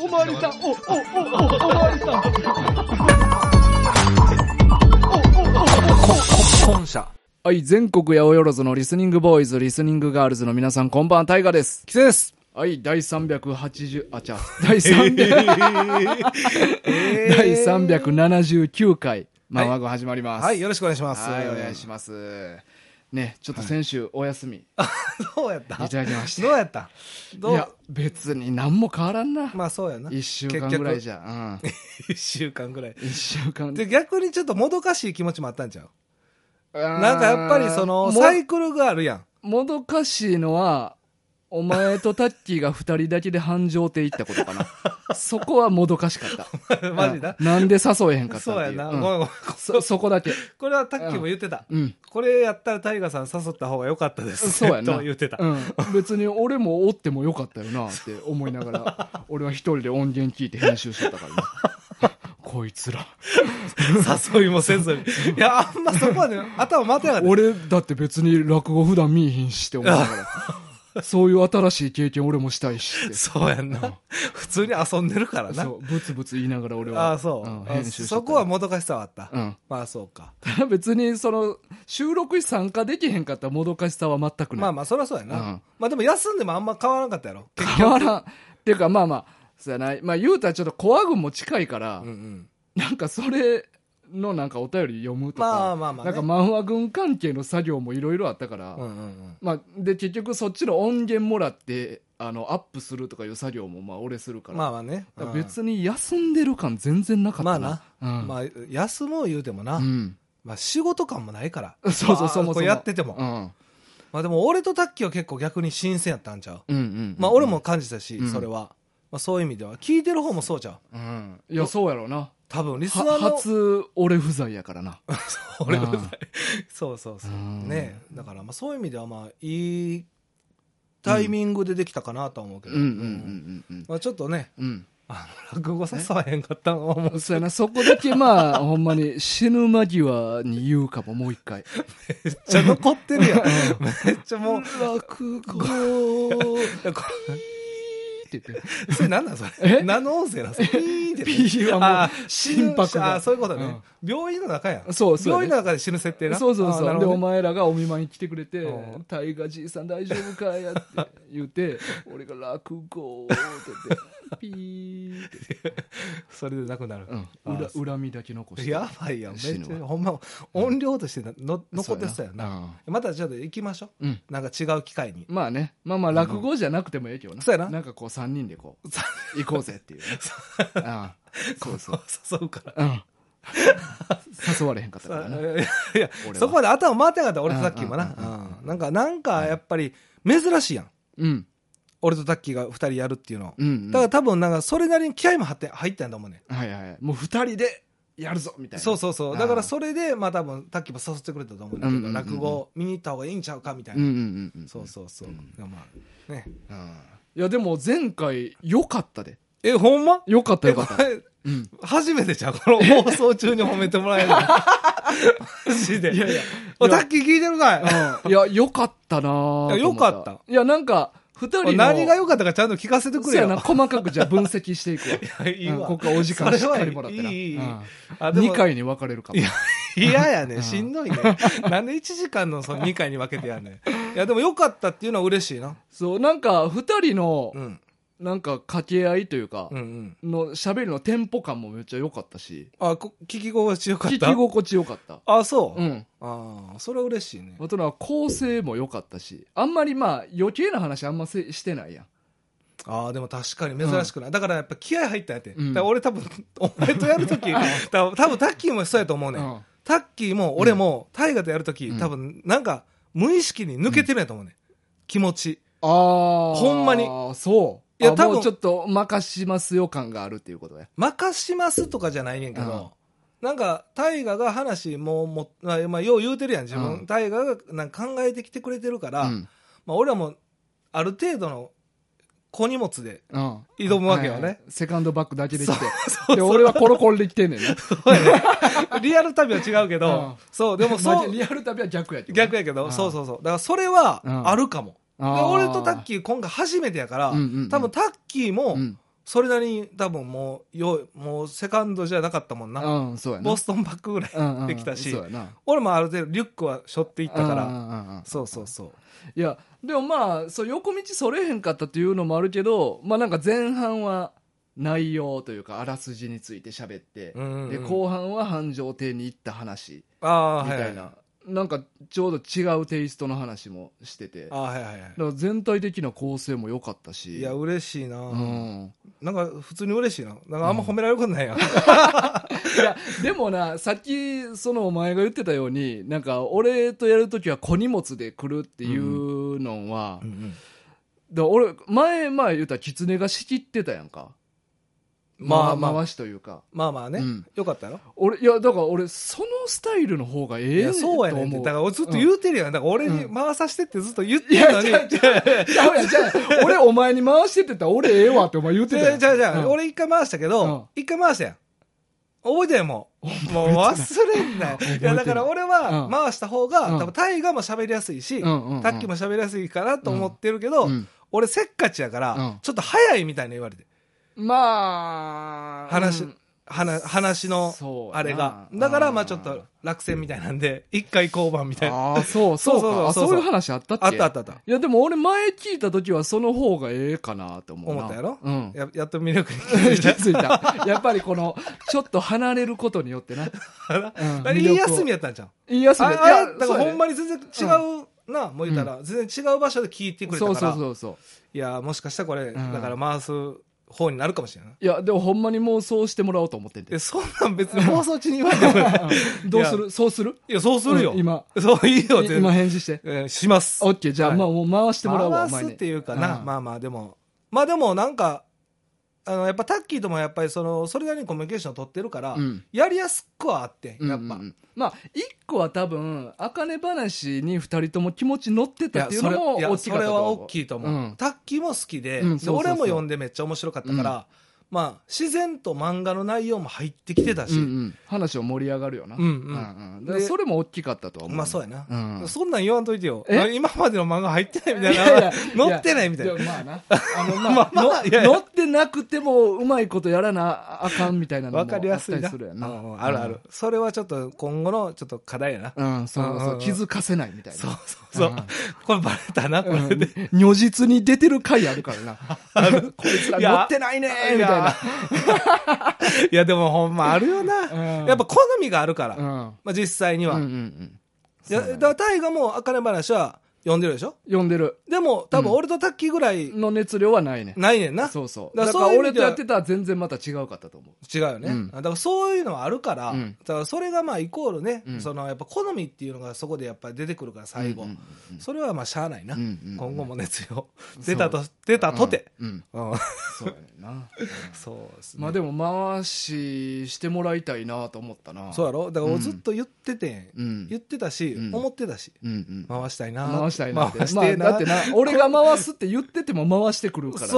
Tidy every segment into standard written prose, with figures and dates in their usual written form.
おまわりさん、おまわりさん。 本社。 はい、全国八百万のリスニングボーイズ、リスニングガールズの皆さん、こんばんは、タイガです。 キセです。 はい、第380、第379回、マンワゴ始まります。 はい、よろしくお願いします。 はい、お願いします。ね、ちょっと先週お休み。 どうやったいただきました。 どうやったいや、別に何も変わらんな。 まあそうやな。 1週間ぐらいじゃ。 1週間ぐらい。 1週間。 で、逆にちょっともどかしい気持ちもあったんちゃう？なんかやっぱりその、サイクルがあるやん。 もどかしいのは、お前とタッキーが2人だけで繁盛亭行ったことかな。そこはもどかしかった。 マジだ。 なんで誘えへんかったっていう。 そうやな。ごめんごめん。 そこだけ。 これはタッキーも言ってた。 うん。 これやったらタイガさん誘った方が良かったです。 そうやな。 と言ってた。 うん。別に俺もおってもよかったよなって思いながら、俺は一人で音源聞いて編集してたからな。こいつら。 誘いもせずに。いや、あんまそこまで頭回ってなかった。 俺だって別に落語普段見えへんしって思いながら。そういう新しい経験俺もしたいしって。 そうやんな。普通に遊んでるからな。 そう、ブツブツ言いながら俺は。 ああ、そう。 編集してた。 そこはもどかしさはあった。 うん。 まあそうか。 別にその、収録に参加できへんかったもどかしさは全くない。 まあまあ、そりゃそうやな。 うん。 まあでも休んでもあんま変わらなかったやろ。 変わらん。っていうかまあまあ、そうやな。まあ言うたらちょっとコア軍も近いから、 うんうん。 なんかそれのなんかお便り読むとか、 まあまあまあねなんか漫画軍関係の作業もいろいろあったから、 うんうんうん。 まあで結局そっちの音源もらってアップするとかいう作業もまあ俺するから、 まあまあね。 だから別に休んでる感全然なかったな。 まあな。 うん、 まあ休もう言うてもな。 うん、 まあ仕事感もないから。 そうそう、そもそもこれやってても。 うん、 まあでも俺とタッキーは結構逆に新鮮やったんちゃう。 うんうん、 まあ俺も感じたし、 うんそれは。まあそういう意味では。聞いてる方もそうちゃう。 うん、いやそうやろうな。 多分リスナーの初俺不在やからな。 俺不在。そうそうそう。 うんね。だからまあそういう意味ではまあいいタイミングでできたかなとは思うけど。 うんうんうんうん。 まあちょっとね、 うん。 落語誘わへんかったのはもう。 そうやな、そこだけまあ、ほんまに死ぬ間際に言うかも、もう一回。 めっちゃ残ってるやん。めっちゃもう。 落語って言って。 それ何なんそれ。 え何の音声なんそれ。ピーって。 ピーはもう心拍が。 あ、そういうことね。病院の中やん。 そうそう。 病院の中で死ぬ設定な。 そうそうそう。で、お前前らがお見舞いに来てくれて、タイガじいさん大丈夫かやって言うて、俺が落語って言って、ピーって。 それで亡くなる。 恨みだけ残して。 やばいやん。めっちゃ、ほんま、音量として残ってたよな。またちょっと行きましょう。なんか違う機会に。 まあね。まあまあ、落語じゃなくてもええけどな。 そうやな。 なんかこう3人でこう、行こうぜっていうね。そうそう。 誘うから。 誘われへんかったからな。 いや、そこまで頭回ってなかった、俺とタッキーもな。なんかやっぱり珍しいやん。 うん。 俺とタッキーが2人やるっていうの。 うん。 だから多分なんかそれなりに気合も入ったんだもんね。 はいはい。もう2人でやるぞみたいな。 そうそうそう。だからそれで、まあ多分タッキーも誘ってくれたと思うんだけど、落語見に行った方がいいんちゃうかみたいな。そうそうそう。まあね。 いやでも前回良かったで。 ほんま良かったよかった。 初めてじゃん、この放送中に褒めてもらえるの。マジで。いやいや。タッキー聞いてるかいや、良かったなぁ。 良かった。 いや、なんか、二人の。 何が良かったかちゃんと聞かせてくれよ。 そうやな、細かくじゃあ分析していくわ。 いいわ。 ここはお時間しっかりもらってな。 いい。 2回に分かれるかも。 嫌やね。しんどいね。なんで1時間のその2回に分けてやんねん。いや、でも良かったっていうのは嬉しいな。 そう、なんか、二人の、なんか掛け合いというか、の喋りのテンポ感もめっちゃ良かったし。 聞き心地良かった。 聞き心地良かった。 あ、そう。それは嬉しいね。 あとは構成も良かったし、あんまりまあ余計な話あんましてないやん。 でも確かに珍しくない。だからやっぱ気合入ったんやって。だから俺多分、お前とやるとき、多分タッキーもそうやと思うねん。タッキーも俺もタイガとやるとき、多分なんか無意識に抜けてるんやと思うねん。気持ち。ほんまに。 そう。 いや、多分。 ちょっと任しますよ感があるっていうことや。 任しますとかじゃないねんけど、なんか、大河が話まあ、よう言うてるやん、自分。大河がなんか考えてきてくれてるから、まあ、俺はもう、ある程度の小荷物で挑むわけよね。 セカンドバッグだけで来て。で、俺はコロコロで来てんねんな。 リアル旅は違うけど、そう、でもそう。 リアル旅は逆やけど。 逆やけど、そうそうそう。だからそれは、あるかも。で俺とタッキー今回初めてやから、多分タッキーも、 それなりに多分もうセカンドじゃなかったもんな。 そうやな。 ボストンバッグぐらいできたし、 そうやな。 俺もある程度リュックは背負っていったから、そうそうそう。 いや、でもまあ、そう横道それへんかったっていうのもあるけど、まあなんか前半は内容というか、あらすじについて喋って、で、後半は繁盛亭に行った話、みたいな。はいはい、なんかちょうど違うテイストの話もしてて、 はいはいはい、 だから全体的な構成も良かったし。 いや嬉しいな、なんか普通に嬉しいな。なんかあんま褒められることないやん、いやでもな、さっきそのお前が言ってたように、なんか俺とやるときは小荷物で来るっていうのは、だから俺前言ったら狐が仕切ってたやんか。回しというか、 まあまあね、よかったよ。 いやだから俺そのスタイルの方がええと思う。いやそうやねんって。だから俺ずっと言うてるやん。だから俺に回させてってずっと言ってるのに。じゃあ俺お前に回してって言ったら俺ええわってお前言ってたやん。 じゃあ俺一回回したけど、一回回したやん。覚えてんもう忘れんなよ。いやだから俺は回した方が多分タイガも喋りやすいし、タッキーも喋りやすいかなと思ってるけど、俺せっかちやからちょっと早いみたいな言われて。 まあ話のあれがだからまあちょっと落選みたいなんで一回降板みたいな。 そういう話あったっけ。 あった。いやでも俺前聞いた時はその方がええかなと思ったやろ。やっと魅力に気づいた。やっぱりこのちょっと離れることによってな。 いい休みやったんじゃん。 いい休み。いやだからほんまに全然違うな、もう言ったら全然違う場所で聞いてくれたから。 そういやもしかしたらこれだから回す方になるかもしれない。 いやでもほんまに妄想してもらおうと思ってて。 そんなん別に妄想中に言わんでもどうする？そうする？ いやそうするよ。 今そういいよ。 今返事して。 します。 オッケー。じゃあまあもう回してもらおうわ。 回すっていうかな。まあでもなんかやっぱタッキーともやっぱりそれなりにコミュニケーションを取ってるからやりやすくはあってやっぱ。 まあ一個は多分茜話に二人とも気持ち乗ってたっていうのも大きかったと思う。 それは大きいと思う。タッキーも好きで、俺も読んでめっちゃ面白かったから、まあ自然と漫画の内容も入ってきてたし、 話を盛り上がるよな。それも大きかったと思う。 まあそうやな。そんなん言わんといてよ。今までの漫画入ってないみたいな、載ってないみたいな。 まあな。載ってなくてもうまいことやらなあかんみたいなのもあったりするやんな。 あるある。それはちょっと今後のちょっと課題やな。 そう気づかせないみたいな。 そう。これバレたなこれで。 如実に出てる回あるからな。こいつら載ってないねみたいな。 いやでもほんまあるよな。やっぱ好みがあるから。まあ実際には。だから大河も茜話は読んでるでしょ。 読んでる。 でも多分俺とタッキーぐらいの熱量はないね。 ないねんな。 そう。だから俺とやってたら全然また違うかったと思う。 違うよね。だからそういうのはあるから、だからそれがまあイコールね、やっぱ好みっていうのがそこでやっぱり出てくるから最後。それはまあしゃあないな。今後も熱量出たとて。 そうやねんな。 そうですね。 まあでも回してもらいたいなと思ったな。 そうやろ。だからずっと言ってたし、思ってたし、回したいな。 回したいなって。だってな、俺が回すって言ってても回してくるからな。 そう。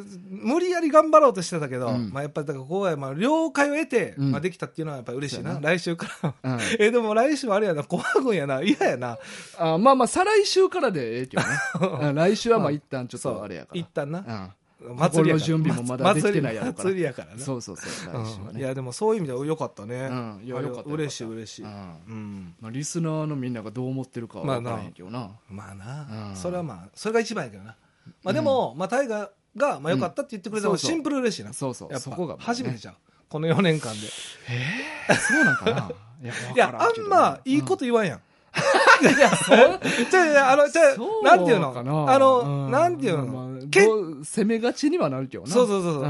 無理やり頑張ろうとしてたけど、まあやっぱりだからここはまあ了解を得て、まあできたっていうのはやっぱり嬉しいな。来週から。でも来週はあれやな、怖くんやな、嫌やな。 まあ再来週からでええけどね。来週はまあ一旦ちょっとあれやから。 一旦な。 祭りの準備もまだできてないやろから。 祭りやからね。 そう。来週はね。 いやでもそういう意味では良かったね。 よかった。 嬉しい。 まあリスナーのみんながどう思ってるかは分からへんけどな。 まあな。それはまあそれが一番やけどな。まあでもまあ大河がまあ良かったって言ってくれたのシンプル嬉しいな。 そう。そこが初めてじゃん。この4年間で。 そうなんかな。 いやあんまいいこと言わんやん。なんていうのなんていうの攻めがちにはなるけどな。 そう。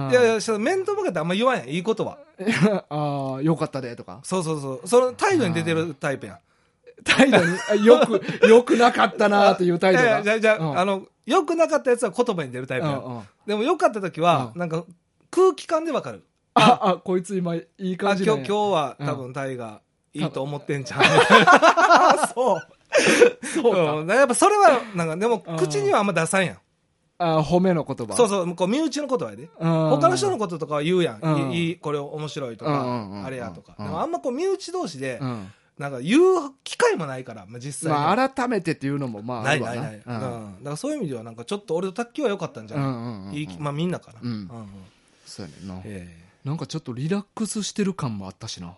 いや面と向かってあんま言わんやん、いいことは。よかったでとか。 そう。その態度に出てるタイプやん。 態度に、よくなかったなーっていう態度が。 じゃあ、よくなかったやつは言葉に出るタイプやん。でもよかった時は、なんか空気感でわかる。 こいつ今いい感じ今日は多分タイがいいと思ってんじゃん。 そうか。 やっぱそれは、なんか、でも、口にはあんま出さんやん。 褒めの言葉。 そう、こう、身内の言葉やで。他の人のこととかは言うやん。これ面白いとか、あれやとか。でもあんまこう、身内同士で、 なんか言う機会もないから、まあ、実際に。 まあ、改めてっていうのも、まあ、 ないないない。 うん。 だからそういう意味では、なんかちょっと俺と卓球は良かったんじゃない、まあみんなかな。 そうやねんな。なんかちょっとリラックスしてる感もあったしな。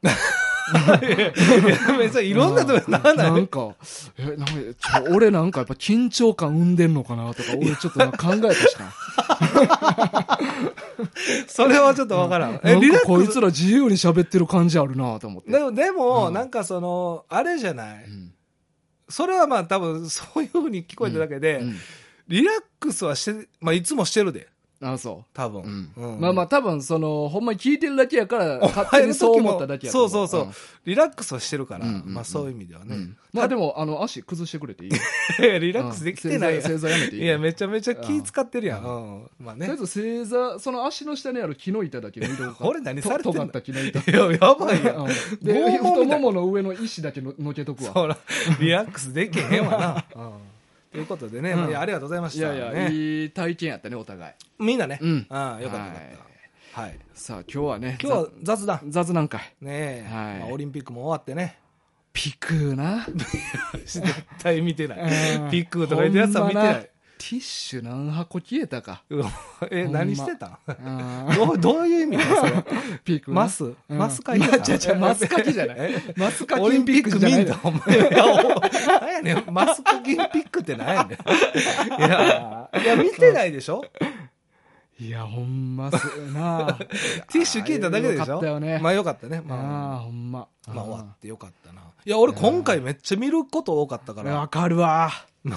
別にいろんなとこなんか、俺なんかやっぱ緊張感生んでんのかなとか、俺ちょっと考えたしな。 それはちょっとわからん。 なんかこいつら自由に喋ってる感じあるなと思って。 でも、なんかその、あれじゃない。それはまあ多分そういう風に聞こえただけで、リラックスはして、まあいつもしてるで。 あ、そう。 多分。 まあまあ多分ほんまに聞いてるだけやから、勝手にそう思っただけやから。 そう。リラックスはしてるから、まあそういう意味ではね。 まあでも、足崩してくれていいリラックスできてないやん。 正座やめていい？ いや、めちゃめちゃ気使ってるやん。まあね。 とりあえず正座、その足の下にある木の板だけ抜いておくか。 俺何されてんの？ 尖った木の板。 やばいやん。 で、太ももの上の石だけのけとくわ。 そうら、リラックスできへんわな。ということでね、ありがとうございました。 いや、いい体験やったね、お互い。 みんなね。よかったよかった。はい。 さあ、今日はね。 今日は雑談会。 ねえ。 オリンピックも終わってね。 ピクーな。 絶対見てない。ピクーとか言ってやつは見てない。 ティッシュ何箱消えたか。 何してたん？どういう意味だそれ。 ピーク。 マスかきマスかきじゃない。マスかきオリンピック見んだ、お前。何やねん、マスかきピックって何やねん。いや、見てないでしょ？ いや、ほんまなあ。 ティッシュ消えただけでしょ？ よかったよね。 まあよかったね。 まあ、ほんま。 まあ終わってよかったな。いや、俺今回めっちゃ見ること多かったから。 わかるわ。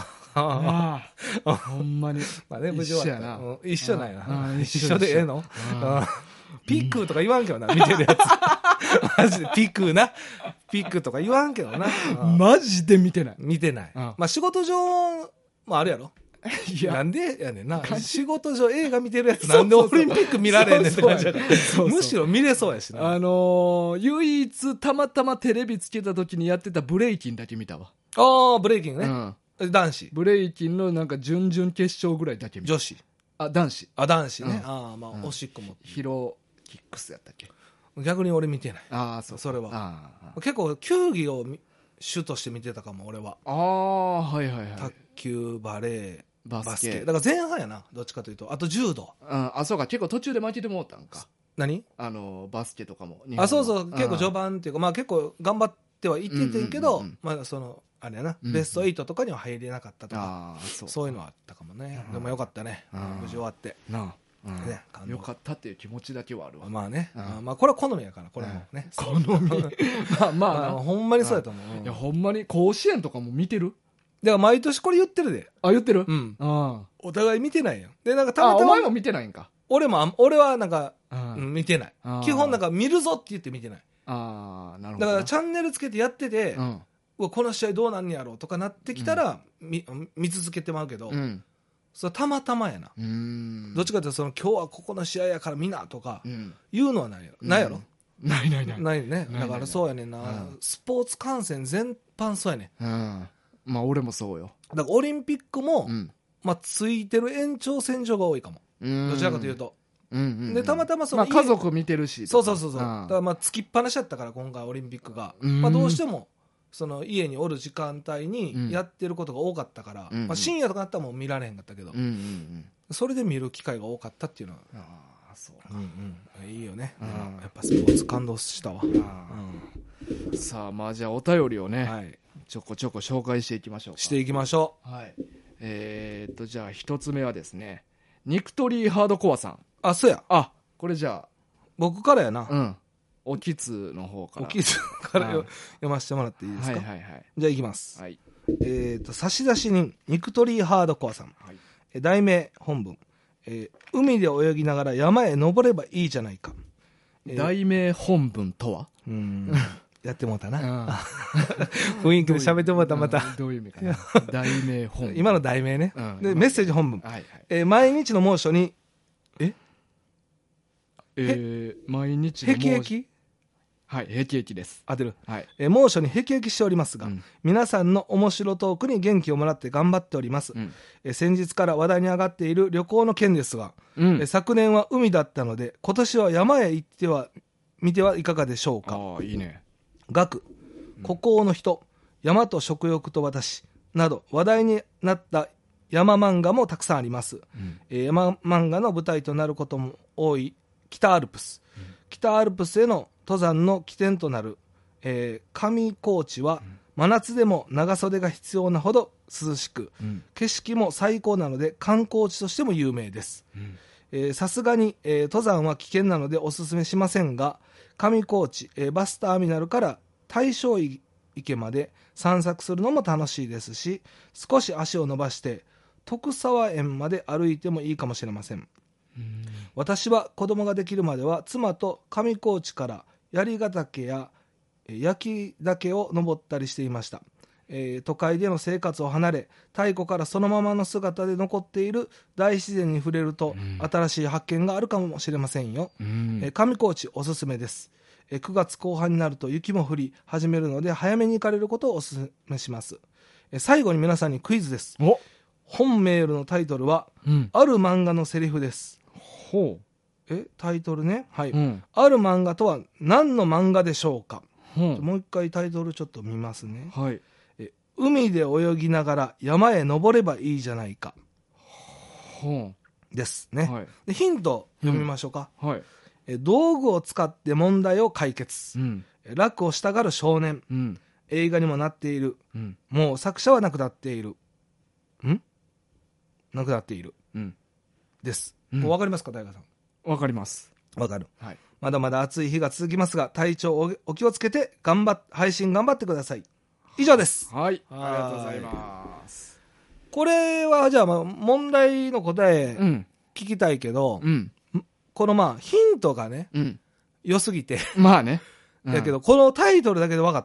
ほんまに。 まあね、無事終わった。一緒なんやな。 一緒でええの？ピックとか言わんけどな、見てるやつ。マジでピックな。ピックとか言わんけどな。 マジで見てない。 見てない。まあ仕事上もあるやろ。いや、なんでやねんな。仕事上映画見てるやつなんでオリンピック見られんねんって感じだから。むしろ見れそうやしな。 唯一たまたまテレビつけた時にやってたブレイキンだけ見たわ。 ああ、ブレイキンね。男子。 ブレイキンのなんか準々決勝ぐらいだけ見た。 女子。 男子。 男子ね。まあ、おしっこも。 ヒロキックスやったっけ？ 逆に俺見てない。 それは。結構、球技を主として見てたかも、俺は。 はい。 卓球、バレー、バスケ。 だから前半やな、どっちかというと。あと柔道。 そうか、結構途中で負けてもうたんか。 何？ バスケとかも。 そうそう、結構序盤っていうか、まあ結構頑張ってはいっててんけど、まああれやな、ベスト8とかには入れなかったとか、そういうのはあったかもね。でもよかったね。無事終わって。 よかったっていう気持ちだけはあるわ。 まあね。まあこれは好みやから、これもね。 好み。まあ、 ほんまにそうやと思う。 いや、ほんまに甲子園とかも見てる？ だから毎年これ言ってるで。 言ってる？ お互い見てないやん。で、なんかたまたま。 お前も見てないんか。 俺はなんか、見てない。基本なんか見るぞって言って見てない。 なるほど。 だからチャンネルつけてやってて、この試合どうなんやろうとかなってきたら、見続けてまうけど、それたまたまやな。どっちかというと今日はここの試合やから見なとか、言うのはないやろ。ないやろ？ ないね。だからそうやねんな。スポーツ観戦全般そうやねん。 まあ俺もそうよ。 だからオリンピックも、まあついてる延長線上が多いかも。どちらかというと。で、たまたま家族見てるし。 そう。だからまあつきっぱなしやったから今回オリンピックが。まあどうしても、家におる時間帯にやってることが多かったから、まあ深夜とかだったらもう見られへんかったけど、それで見る機会が多かったっていうのは。そういいよね。やっぱスポーツ感動したわ。 さあ、まあじゃあお便りをね、ちょこちょこ紹介していきましょうか。 していきましょう。はい。じゃあ一つ目はですね、ニクトリーハードコアさん。 そうや。 これじゃあ。 僕からやな。 おきつの方から。 おきつから読ませてもらっていいですか？ はい。 じゃあいきます。差出人、ニクトリーハードコアさん。題名、本文。海で泳ぎながら山へ登ればいいじゃないか。 題名本文とは？ やってもうたな。雰囲気で喋ってもらったまた。 どういう意味かな。題名本文。 今の題名ね。で、メッセージ本文。毎日の猛暑に、 毎日の猛暑。 へきはい、へきへきです。 当てる。猛暑にへきへきしておりますが、皆さんの面白トークに元気をもらって頑張っております。先日から話題に上がっている旅行の件ですが、昨年は海だったので、今年は山へ行っては、見てはいかがでしょうか。 いいね。 額、 孤高の人、山と食欲と私など話題になった山漫画もたくさんあります、山漫画の舞台となることも多い北アルプス、北アルプスへの登山の起点となる、上高地は真夏でも長袖が必要なほど涼しく、景色も最高なので観光地としても有名です。さすがに、登山は危険なのでおすすめしませんが、上高地、バスターミナルから大正池まで散策するのも楽しいですし、少し足を伸ばして徳沢園まで歩いてもいいかもしれません。私は子供ができるまでは妻と上高地から槍ヶ岳や焼岳を登ったりしていました。都会での生活を離れ、太古からそのままの姿で残っている大自然に触れると、新しい発見があるかもしれませんよ。上高地おすすめです。9月後半になると雪も降り始めるので、早めに行かれることをおすすめします。最後に皆さんにクイズです。本メールのタイトルは、ある漫画のセリフです。タイトルね、はい、ある漫画とは何の漫画でしょうか。もう一回タイトルちょっと見ますね。海で泳ぎながら山へ登ればいいじゃないか、ですね、でヒント読みましょうか。道具を使って問題を解決、楽をしたがる少年、映画にもなっている、もう作者は亡くなっている、亡くなっている、です。もう分かりますか、大河さん。 分かります。 分かる、まだまだ暑い日が続きますが、体調をお気をつけて配信頑張ってください。以上です。 はい、ありがとうございます。 これはじゃあ問題の答え聞きたいけど、このヒントがね、良すぎてまあね、 だけどこのタイトルだけで分かった？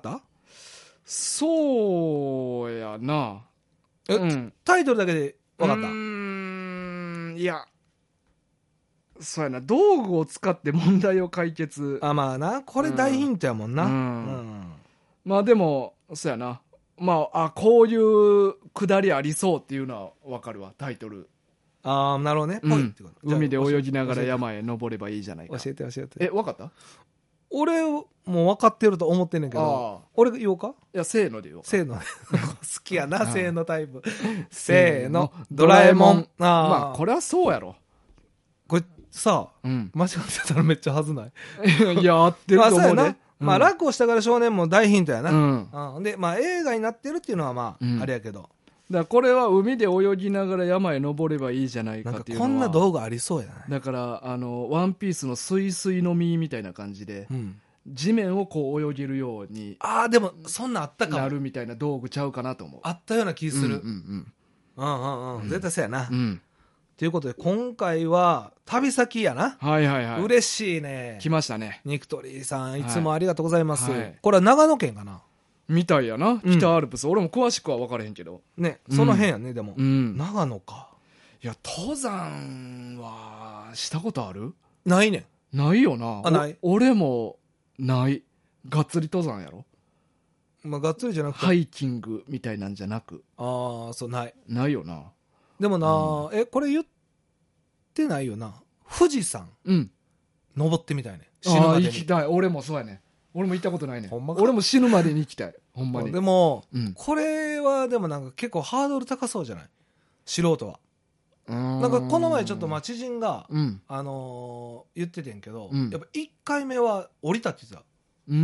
そうやな。 タイトルだけで分かった？ いや、そうやな、道具を使って問題を解決。 まあな、これ大ヒントやもんな。 まあでもそうやな、こういうくだりありそうっていうのは分かるわ、タイトル。 なるほどね。 海で泳ぎながら山へ登ればいいじゃないか。 教えて。 分かった？ 俺も分かってると思ってんねんけど、俺言おうか？ いや、せーので言おうか。 せーの好きやな、せーのタイプ。せーの、ドラえもん。 これはそうやろ。 これさ、間違ってたらめっちゃはずない？ いや、合ってると思うね。 楽をしたがる少年も大ヒントやな。で、映画になってるっていうのはあれやけど。 だからこれは海で泳ぎながら山へ登ればいいじゃないかっていうのは、 こんな道具ありそうやな。 だからワンピースのスイスイの実みたいな感じで、地面をこう泳げるようにでもそんなあったかもなるみたいな道具ちゃうかなと思う。 あったような気する。絶対そうやな。ということで今回は旅先やな。嬉しいね。 来ましたね。 ニクトリーさん、いつもありがとうございます。これは長野県かなみたいやな。北アルプス、俺も詳しくは分からへんけどね、その辺やね。でも長野か。 いや、登山はしたことある？ ないねん。ないよな。俺もない。がっつり登山やろ。 がっつりじゃなくてハイキングみたいなんじゃなく。 そうないよな。 でもな、これ言ってないよな。富士山登ってみたいね。死ぬまでに。 行きたい。俺もそうやね。俺も行ったことないね。俺も死ぬまでに行きたい。ほんまに。 でもこれはでもなんか結構ハードル高そうじゃない？素人は。なんかこの前ちょっと知人が言っててんけど、やっぱ1回目は降りたって言って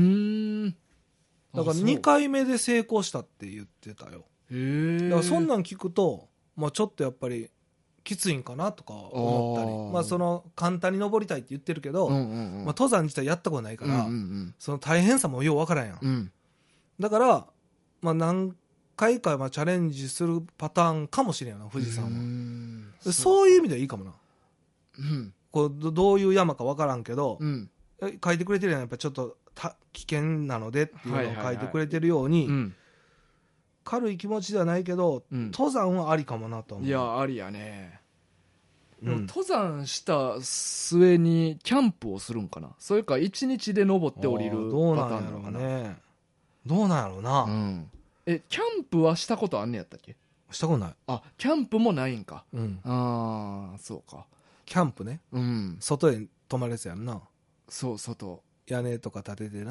た。だから2回目で成功したって言ってたよ。だからそんなん聞くとちょっとやっぱりきついんかなとか思ったり、その簡単に登りたいって言ってるけど、登山自体やったことないから、その大変さもようわからんやん。だから何回かチャレンジするパターンかもしれんよな、富士山は。そういう意味ではいいかもな。こうどういう山かわからんけど、書いてくれてるやん。やっぱちょっと危険なのでっていうのを書いてくれてるように、軽い気持ちではないけど、登山はありかもなと思う。 いや、ありやね。登山した末にキャンプをするんかな。それか1日で登って降りるパターンなのかな。 どうなんやろうな。 キャンプはしたことあんねやったっけ？ したことない。 キャンプもないんか。そうか。 キャンプね。外で泊まるやつやんな。 そう、外。 屋根とか建ててな。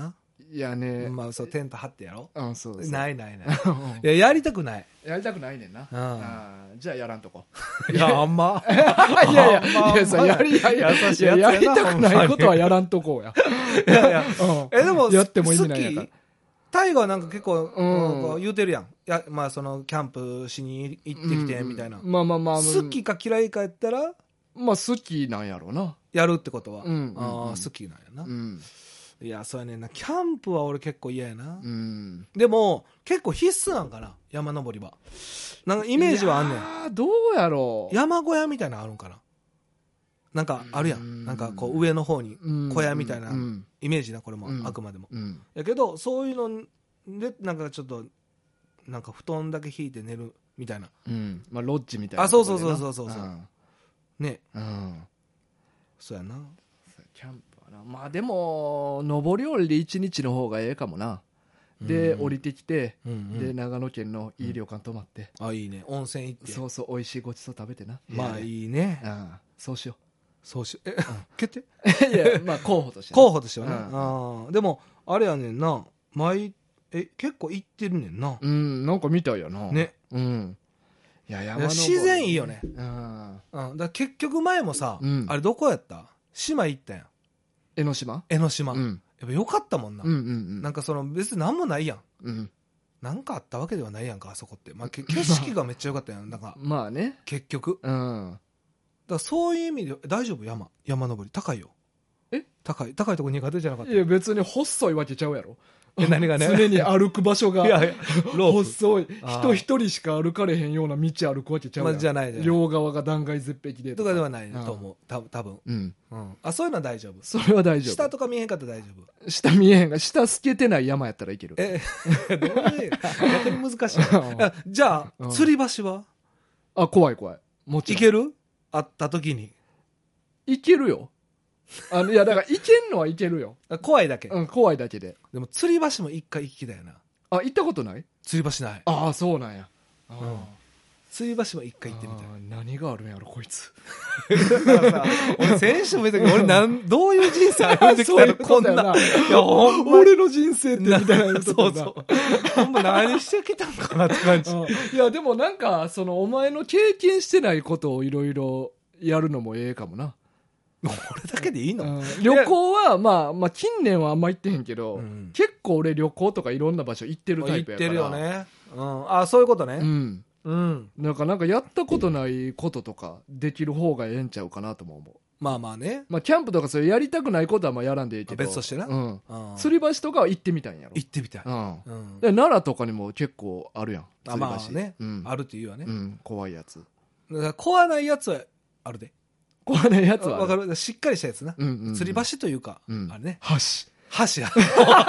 いやね。 まあ、そう、テント張ってやろうん、そうです。 ない。いや、やりたくない。 やりたくないねんな。じゃあやらんとこ。 いや、あんま。 いや、優しいやりたくないことはやらんとこうや。 いや、でも、 やっても意味ないやから。 タイガーなんか結構、言うてるやん。いや、まあ、キャンプしに行ってきて、みたいな。 まあ。 好きか嫌いかやったら、 まあ、好きなんやろうな。 やるってことは。 好きなんやな。いや、そうやねんな。キャンプは俺結構嫌やな。 うん。 でも、結構必須なんかな、山登りは。なんかイメージはあんねん。 どうやろう。 山小屋みたいなのあるんかな。なんかあるやん。なんかこう上の方に小屋みたいなイメージな、これも、あくまでも。やけど、そういうので、なんかちょっと、なんか布団だけ引いて寝るみたいな。 まあ、ロッジみたいな。 あ、そう。ね。そうやな。 キャンプはな。まあでも、上り下りで1日の方がええかもな。で、降りてきて、で、長野県のいい旅館泊まって。 あ、いいね。温泉行って。 そう、美味しいごちそう食べてな。 まあいいね。 そうしよう。決定いや、まあ候補として。 候補としてはね。でも、あれやねんな。結構行ってるねんな。 なんかみたいやな。 ね。 いや、山の自然いいよね。だ結局前もさ、あれどこやった？島行ったやん。 江ノ島。 やっぱよかったもんな。なんか別に何もないやん。なんかあったわけではないやんか、あそこって。まあ、景色がめっちゃよかったやん。なんか、 まあね。 結局。だからそういう意味で、大丈夫？山登り。高いよ。高いとこ苦手じゃなかった？ いや、別に細いわけちゃうやろ。 何がね。 常に歩く場所が細い。 人一人しか歩かれへんような道歩くわけちゃうやん。 じゃない。 両側が断崖絶壁で。 とかではないと思う。多分。そういうのは大丈夫。 それは大丈夫。 下とか見えへんかったら大丈夫。 下見えへんが、下透けてない山やったらいける。 どういう逆に難しい。じゃあ、吊り橋は？ 怖い。もちろん。 いける？あった時に。 いけるよ。いや、だから、いけんのはいけるよ。 怖いだけ。 怖いだけで。 でも、吊り橋も一回行きだよな。 行ったことない？ 吊り橋ない。 そうなんや。 吊り橋も一回行ってみたい。 何があるんやろ、こいつ。 だからさ、俺、選手も言ったけど、俺、どういう人生歩んできたのこんな。いや、 俺の人生ってみたいな。 そう。ほんま何してきたんかなって感じ。 いや、でもなんか、お前の経験してないことをいろいろやるのもええかもな。 俺だけでいいの？ 旅行は、まあ、近年はあんま行ってへんけど、結構俺旅行とかいろんな場所行ってるタイプやから。 行ってるよね。そういうことね。 なんかやったことないこととかできる方がええんちゃうかなとも思う。 まあね。 まあ、キャンプとかそういうやりたくないことはまあやらんでいいけど。 別としてな。 吊り橋とかは行ってみたいんやろ。 行ってみたい。 奈良とかにも結構あるやん。 まあね。あるっていうわね。 怖いやつ。 怖ないやつはあるで。 怖ないやつは。 わかる。しっかりしたやつな。吊り橋というか、あれね。橋や。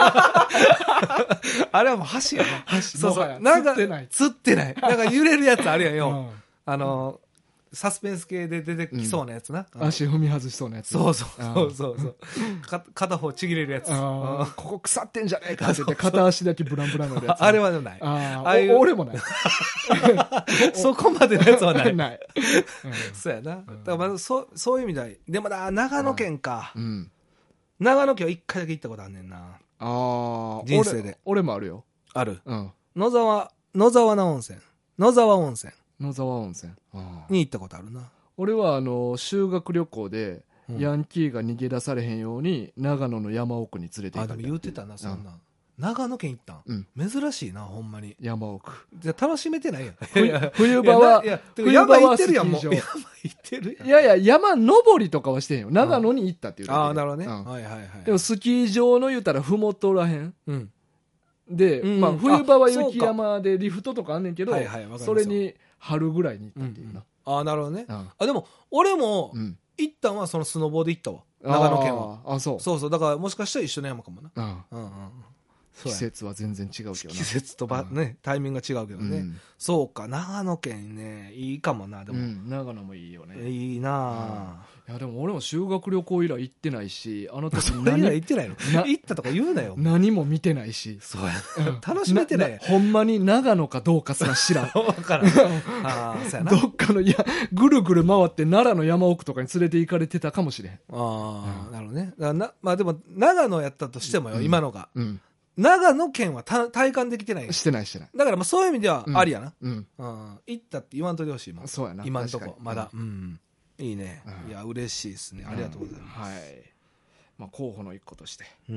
あれはもう橋やな。 そう。 なんか、釣ってない。なんか揺れるやつあるやんよ。サスペンス系で出てきそうなやつな。 足踏み外しそうなやつ。 そう。片方ちぎれるやつ。 ここ腐ってんじゃねえかって言って片足だけブランブランのやつ。 あれはない。 俺もない。 そこまでのやつはない。 ない。 そうやな。だからまずそういう意味で。でも長野県か。長野県は一回だけ行ったことあんねんな。人生で。 俺もあるよ。 ある。野沢温泉。野沢温泉に行ったことあるな。 俺は修学旅行でヤンキーが逃げ出されへんように長野の山奥に連れて行った。 でも言ってたな、そんな。長野県行ったん？珍しいな、ほんまに。 山奥。 じゃ楽しめてないやん。 冬場は山行ってるやん、もう。山行ってるやん。 いや、山登りとかはしてんよ。長野に行ったっていうだけで。 なるほどね。はい。 でもスキー場の言うたらふもとらへん。で、まあ冬場は雪山でリフトとかあんねんけど、それに春ぐらいに行ったっていうな。 なるほどね。でも、俺も、行ったんはそのスノボで行ったわ。長野県は。そう。だからもしかしたら一緒の山かもな。 季節は全然違うけどな。 季節とね、タイミングが違うけどね。そうか、長野県ね、いいかもな、でも。 長野もいいよね。 いいな。 いやでも俺も修学旅行以来行ってないし、あの時何行ってないの？行ったとか言うなよ。 何も見てないし。 そうや。楽しめてない。 ほんまに長野かどうかすら知らん。 わからん。そうやな。 どっかの、ぐるぐる回って奈良の山奥とかに連れて行かれてたかもしれん。 なるほどね。まあでも、長野やったとしてもよ、今のが。 長野県は体感できてない。 してないしてない。 だからまあそういう意味ではありやな。 うん。 行ったって言わんといてほしいもん。 そうやな。 今んとこ、 確かにまだ。いいね。いや、嬉しいですね。ありがとうございます。 はい。まあ候補の一個として。はい。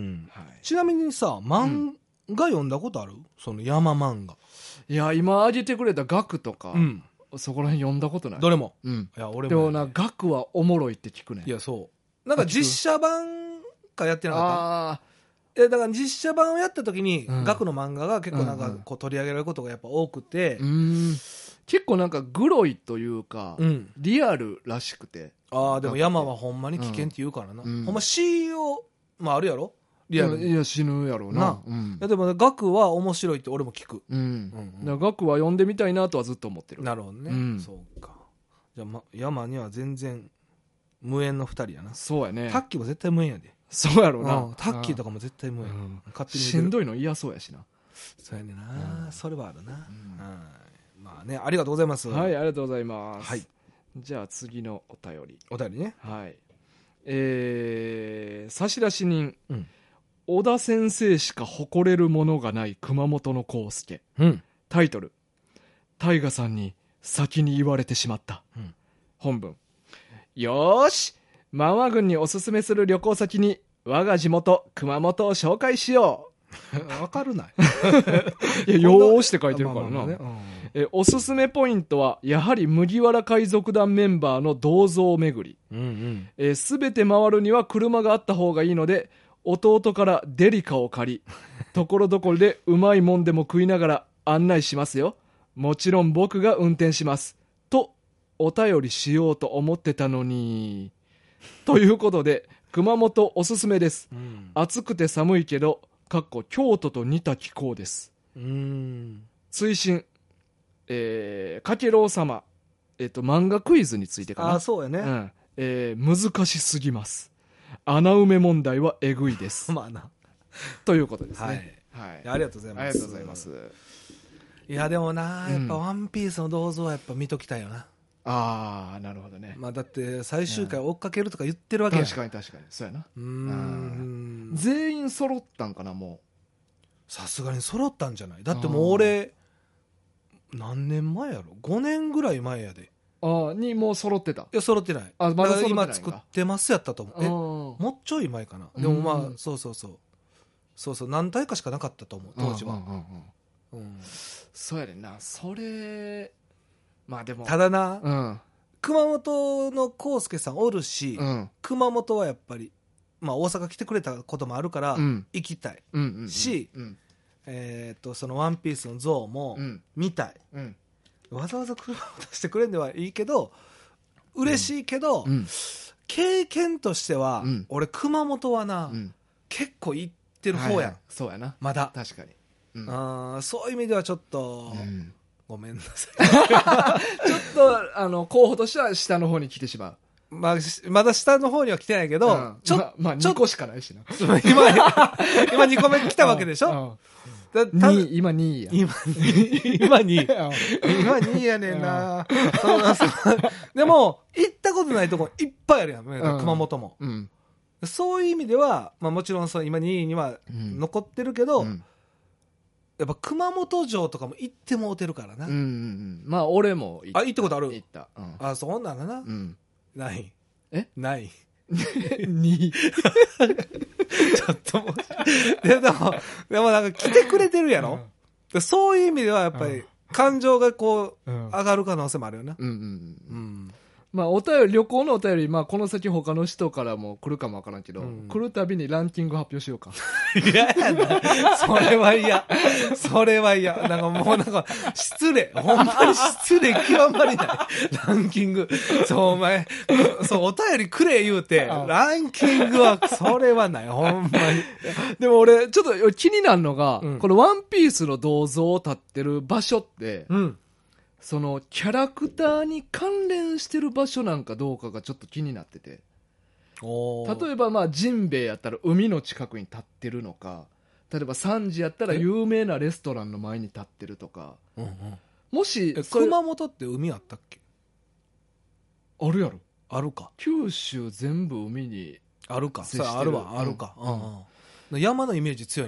ちなみにさ、漫画読んだことある？その山漫画。 いや、今挙げてくれた学とか、そこら辺読んだことない。 どれも。 いや、 俺も。 でもな、学はおもろいって聞くね。 いや、そう。なんか実写版かやってなかった？だから実写版をやった時に、学の漫画が結構なんかこう取り上げられることがやっぱ多くて、 結構なんかグロいというか、リアルらしくて。 でも山はほんまに危険って言うからな。ほんま死を、まああるやろリアルに。 いや、死ぬやろうな。 でも学は面白いって俺も聞く。 学は読んでみたいなとはずっと思ってる。 なるほどね。そうか。じゃあ山には全然無縁の二人やな。 そうやね。 タッキーも絶対無縁やで。 そうやろうな。 タッキーとかも絶対無縁。 勝手にしんどいの嫌そうやしな。 そうやねんな。それはあるな。まあね、ありがとうございます。 はい、ありがとうございます。はい。じゃあ次のお便り。 お便りね。 はい。差出人、小田先生しか誇れるものがない熊本の康介。タイトル、タイガさんに先に言われてしまった。本文、よーし、ママ軍におすすめする旅行先に我が地元熊本を紹介しよう。わかるないいや、よーしって書いてるからな。おすすめポイントはやはり麦わら海賊団メンバーの銅像巡り。すべて回るには車があった方がいいので、弟からデリカを借り、ところどころでうまいもんでも食いながら案内しますよ。もちろん僕が運転します。とお便りしようと思ってたのに。ということで熊本おすすめです。暑くて寒いけど京都と似た気候です。追伸、かけろう様、漫画クイズについてかな。 そうやね。 難しすぎます。穴埋め問題はえぐいです。 まあな。 ということですね。 はい。ありがとうございます。 ありがとうございます。 いやでもな、やっぱワンピースの銅像はやっぱ見ときたいよな。 ああ、なるほどね。 まあだって最終回追っかけるとか言ってるわけや。 確かにそうやな。全員揃ったんかな、もう。 さすがに揃ったんじゃない？だってもう俺何年前やろ、5年ぐらい前やで。 にもう揃ってた。 いや揃ってない。 まだ揃ってない。 今作ってますやったと思う。もうちょい前かな。でもまあそう何体かしかなかったと思う当時は。 そうやねんな。それまあでもただな、熊本の康介さんおるし、熊本はやっぱりまあ大阪来てくれたこともあるから行きたいし、そのワンピースの像も見たい。わざわざ車を出してくれんではいいけど嬉しいけど、経験としては、俺熊本はな、結構行ってる方やん。 そうやな。 まだ確かに。 そういう意味ではちょっと、ごめんなさい。ちょっと候補としては下の方に来てしまう。 まだ下の方には来てないけど、 まあ2個しかないしな。 今2個目来たわけでしょ。 今2位や。 今2位やねんな。でも行ったことないとこいっぱいあるやん、熊本も。そういう意味ではもちろん今2位には残ってるけど、やっぱ熊本城とかも行ってもうてるからな。 まあ俺も行ったことある？ 行った。 そうなのな。ない。ない。 2 ちょっともうでもなんか来てくれてるやろ、そういう意味ではやっぱり感情がこう上がる可能性もあるよな。 まあ旅行のお便り、まあこの先他の人からも来るかもわからんけど、来るたびにランキング発表しようか。 嫌やな。それは嫌。なんかもうなんか失礼。ほんまに失礼極まりない。ランキング。お前、お便りくれ言うて、ランキングは、それはない。ほんまに。 でも俺、ちょっと気になるのが、このワンピースの銅像を立ってる場所って、そのキャラクターに関連してる場所なんかどうかがちょっと気になってて、例えばジンベエやったら海の近くに立ってるのか、例えばサンジやったら有名なレストランの前に立ってるとか、もし熊本って海あったっけ？ あるやろ。 あるか。 九州全部海にあるか。あるわ、あるか。山のイメージ強いね。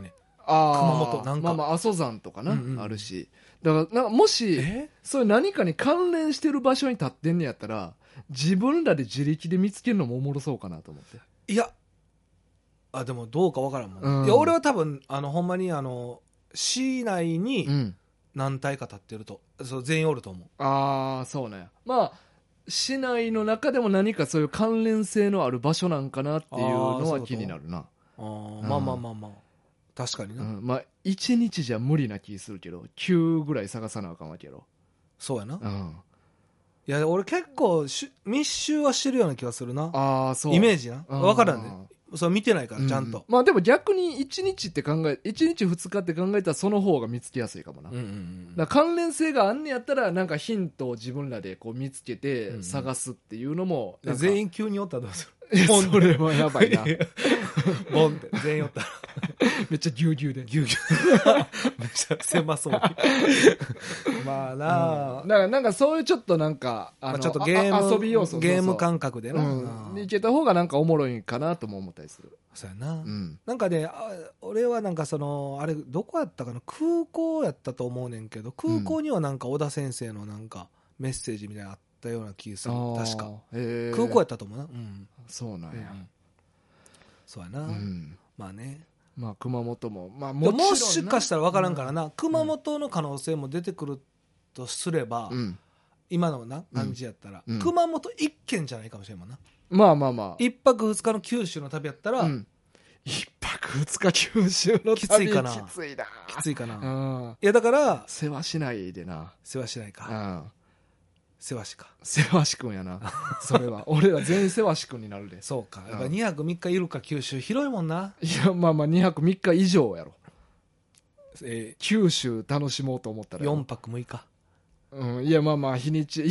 熊本なんかまあまあ阿蘇山とかな、 うんうんあるし、だからなんかもしそういう何かに関連してる場所に立ってんねやったら自分らで自力で見つけるのもおもろそうかなと思って。 いやでもどうかわからんもん、 うん、 いや俺は多分ほんまに市内に何体か立ってると、そう全員おると思う。 ああそうね。まあ市内の中でも何かそういう関連性のある場所なんかなっていうのは気になるな。 まあまあまあまあ確かにな、 まあ1日じゃ無理な気するけど9ぐらい探さなあかんわけやろ。 そうやな、いや俺結構密集はしてるような気がするな。 そうイメージな分からんね、それ見てないからちゃんと、 まあでも逆に1日って1日2日って考えたらその方が見つけやすいかもな、だから関連性があんねやったらなんかヒントを自分らでこう見つけて探すっていうのもなんか、 全員急におったらどうするそれはやばいなボンって全員おったらめっちゃぎゅうぎゅうでぎゅうぎゅうめっちゃ狭そうにまあなだからなんかそういうちょっとなんかちょっとゲーム遊び要素ゲーム感覚でな、 いけた方がなんかおもろいかなとも思ったりする。 そうやな、なんかね俺はなんかあれどこやったかな、空港やったと思うねんけど空港にはなんか小田先生のなんかメッセージみたいなのあったような気がする、確か空港やったと思うな、 そうなんや、 そうやな、まあね、 まあ熊本もまあもしかしたら分からんからな、熊本の可能性も出てくるとすれば、今のな感じやったら、熊本一県じゃないかもしれんもんな。 まあまあまあ 1泊2日の九州の旅やったら、 1泊2日九州の旅きついかな、 きついな、 きついかな、いやだから世話しないでな、 世話しないか、世話しか、 世話しくんやなそれは俺ら全員世話しくんになるで。 そうか、やっぱ2泊3日いるか、九州広いもんな。 いやまあまあ2泊3日以上やろ、九州楽しもうと思ったら 4泊6日、 いやまあまあ日にち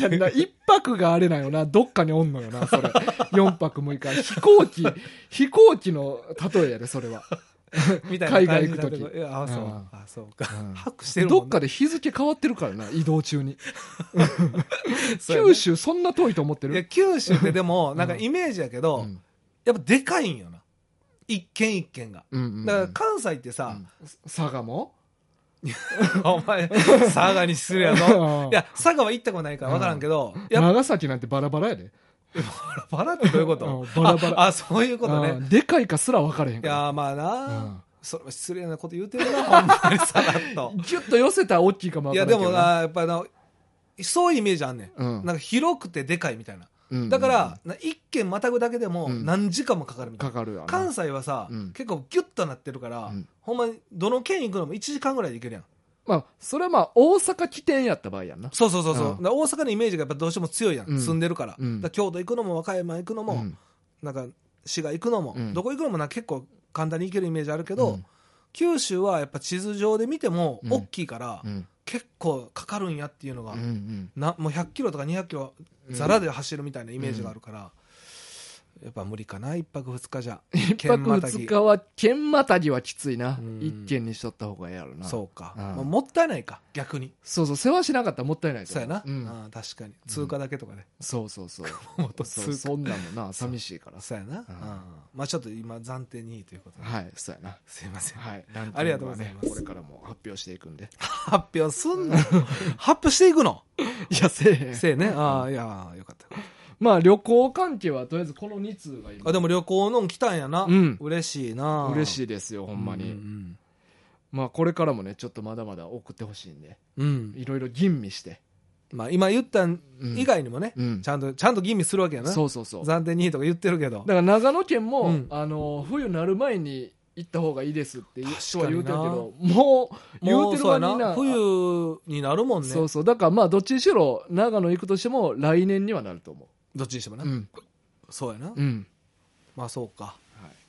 1泊があれなんよな、どっかにおんのよなそれ4泊6日飛行機の例えやでそれはみたいな海外行くとき、 そうか、泊してるもんな、 どっかで日付変わってるからな移動中に九州そんな遠いと思ってる？ いや九州ってでもなんかイメージやけど、やっぱでかいんよな、一軒一軒が、だから関西ってさ、 佐賀もお前佐賀にするやぞいや佐賀は行ったことないから分からんけど、 長崎なんてバラバラやで。 バラってどういうこと？ バラバラ。 そういうことね。 でかいかすら分からへんから。 いやまあな、それ失礼なこと言うてるなほんまにさらっとギュッと寄せたら大きいかも分からんけど。 いやでもなやっぱりそういうイメージあんねん、なんか広くてでかいみたいな、だから一軒またぐだけでも何時間もかかるみたいな、 かかるよな。 関西はさ、結構ギュッとなってるから、ほんまにどの県行くのも1時間ぐらいで行けるやん。 まあそれはまあ大阪起点やった場合やんな。 そう、大阪のイメージがやっぱどうしても強いやん、住んでるから、京都行くのも和歌山行くのも、なんか滋賀行くのも、どこ行くのも結構簡単に行けるイメージあるけど、九州はやっぱ地図上で見ても大きいから、結構かかるんやっていうのが、もう100キロとか200キロザラで走るみたいなイメージがあるから、やっぱ無理かな、1泊2日じゃ。 1泊2日は県またぎはきついな、1軒にしとった方がええやろな。 そうか、もったいないか逆に。 そう世話しなかったらもったいない。 そうやな、確かに通過だけとかね、 そうそんなもな寂しいから。 そうやな、まあちょっと今暫定2位ということで、 はいそうやな、 すいません、 はい、 ありがとうございます。 これからも発表していくんで。 発表すんの発表していくの？ いやせえせえね、いやよかった。 まあ旅行関係はとりあえずこの2通が今。 でも旅行の来たんやな、嬉しいな。 嬉しいですよほんまに、まあこれからもねちょっとまだまだ送ってほしいんで、いろいろ吟味して、 まあ今言った以外にもね、ちゃんと吟味するわけやな。そう暫定2位とか言ってるけど、 だから長野県も、冬になる前に行った方がいいですって人は言うてるけど、もう言うてるわにな、 冬になるもんね。 だからまあどっちにしろ長野行くとしても来年にはなると思う。 どっちにしてもな、そうやな、まあそうか、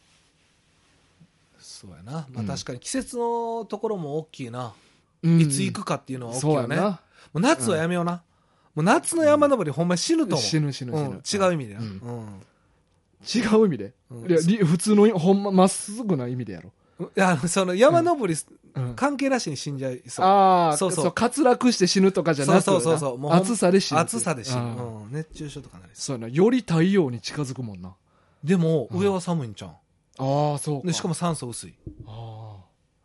そうやな、まあ確かに季節のところも大きいな、いつ行くかっていうのは大きいよね。もう夏はやめような、もう夏の山登りほんまに死ぬと思う。死ぬ、違う意味でや、違う意味で、いや普通のほんままっすぐな意味でやろ。 いやその山登り、関係なしに死んじゃいそう。 そう滑落して死ぬとかじゃなくて、もう暑さで死ぬ。 熱中症とかなりそうやな。より太陽に近づくもんな。 でも上は寒いんちゃう。 そうか。 でしかも酸素薄い。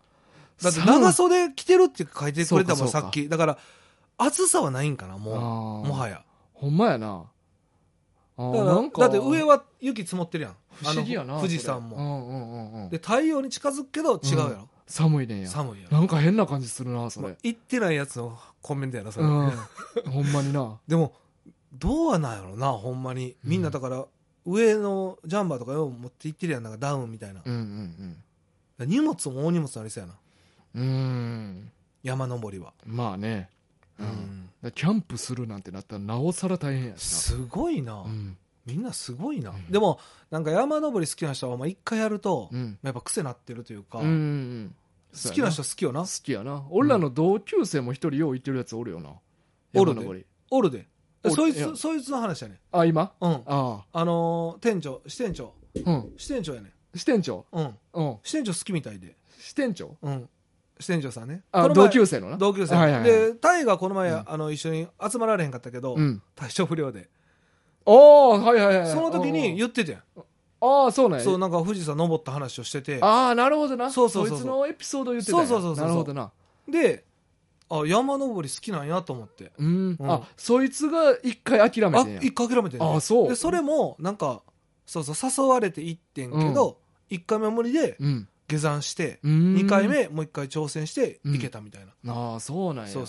だって長袖着てるって書いてくれたもん、 そうかさっき。だから、暑さはないんかな、もはや。 ほんまやな。 だからだって上は雪積もってるやん。 不思議やな。 富士山も。 うんうんうんうん。 で、太陽に近づくけど違うやろ。 寒いねんや。 寒いやろ。 なんか変な感じするな、それ。 行ってないやつのコメントやな、それ。 ほんまにな。 でも、どうなんやろな、ほんまに。みんなだから、上のジャンバーとかよう持って行ってるやん、なんかダウンみたいな。荷物も大荷物なりそうやな。山登りは。 まあね。キャンプするなんてなったらなおさら大変やしな。 すごいな。みんなすごいな。でも、なんか山登り好きな人は、一回やると、やっぱ癖なってるというか、好きな人好きよな。 好きやな。俺らの同級生も一人よう行ってるやつおるよな。 おるで。おるで。そいつの話やね。 あ、今？ 店長、支店長。支店長やね。 支店長？ 支店長好きみたいで。 支店長？ 支店長さんね。 同級生のな。 同級生。で、タイがこの前、一緒に集まられへんかったけど、体調不良で。 はいはいはい。 その時に言っててん。 ああ、そうなんや。 そう、なんか富士山登った話をしてて。 ああ、なるほどな。 そいつのエピソード言ってたんや。 そう。 なるほどな。 で、山登り好きなんやと思って。 そいつが一回諦めてんや。 一回諦めてんね。 そう。 で、それも、なんか、誘われて行ってんけど、1回目は無理で、下山して、2回目もう1回挑戦して行けたみたいな。 ああ、そうなんや。 そう。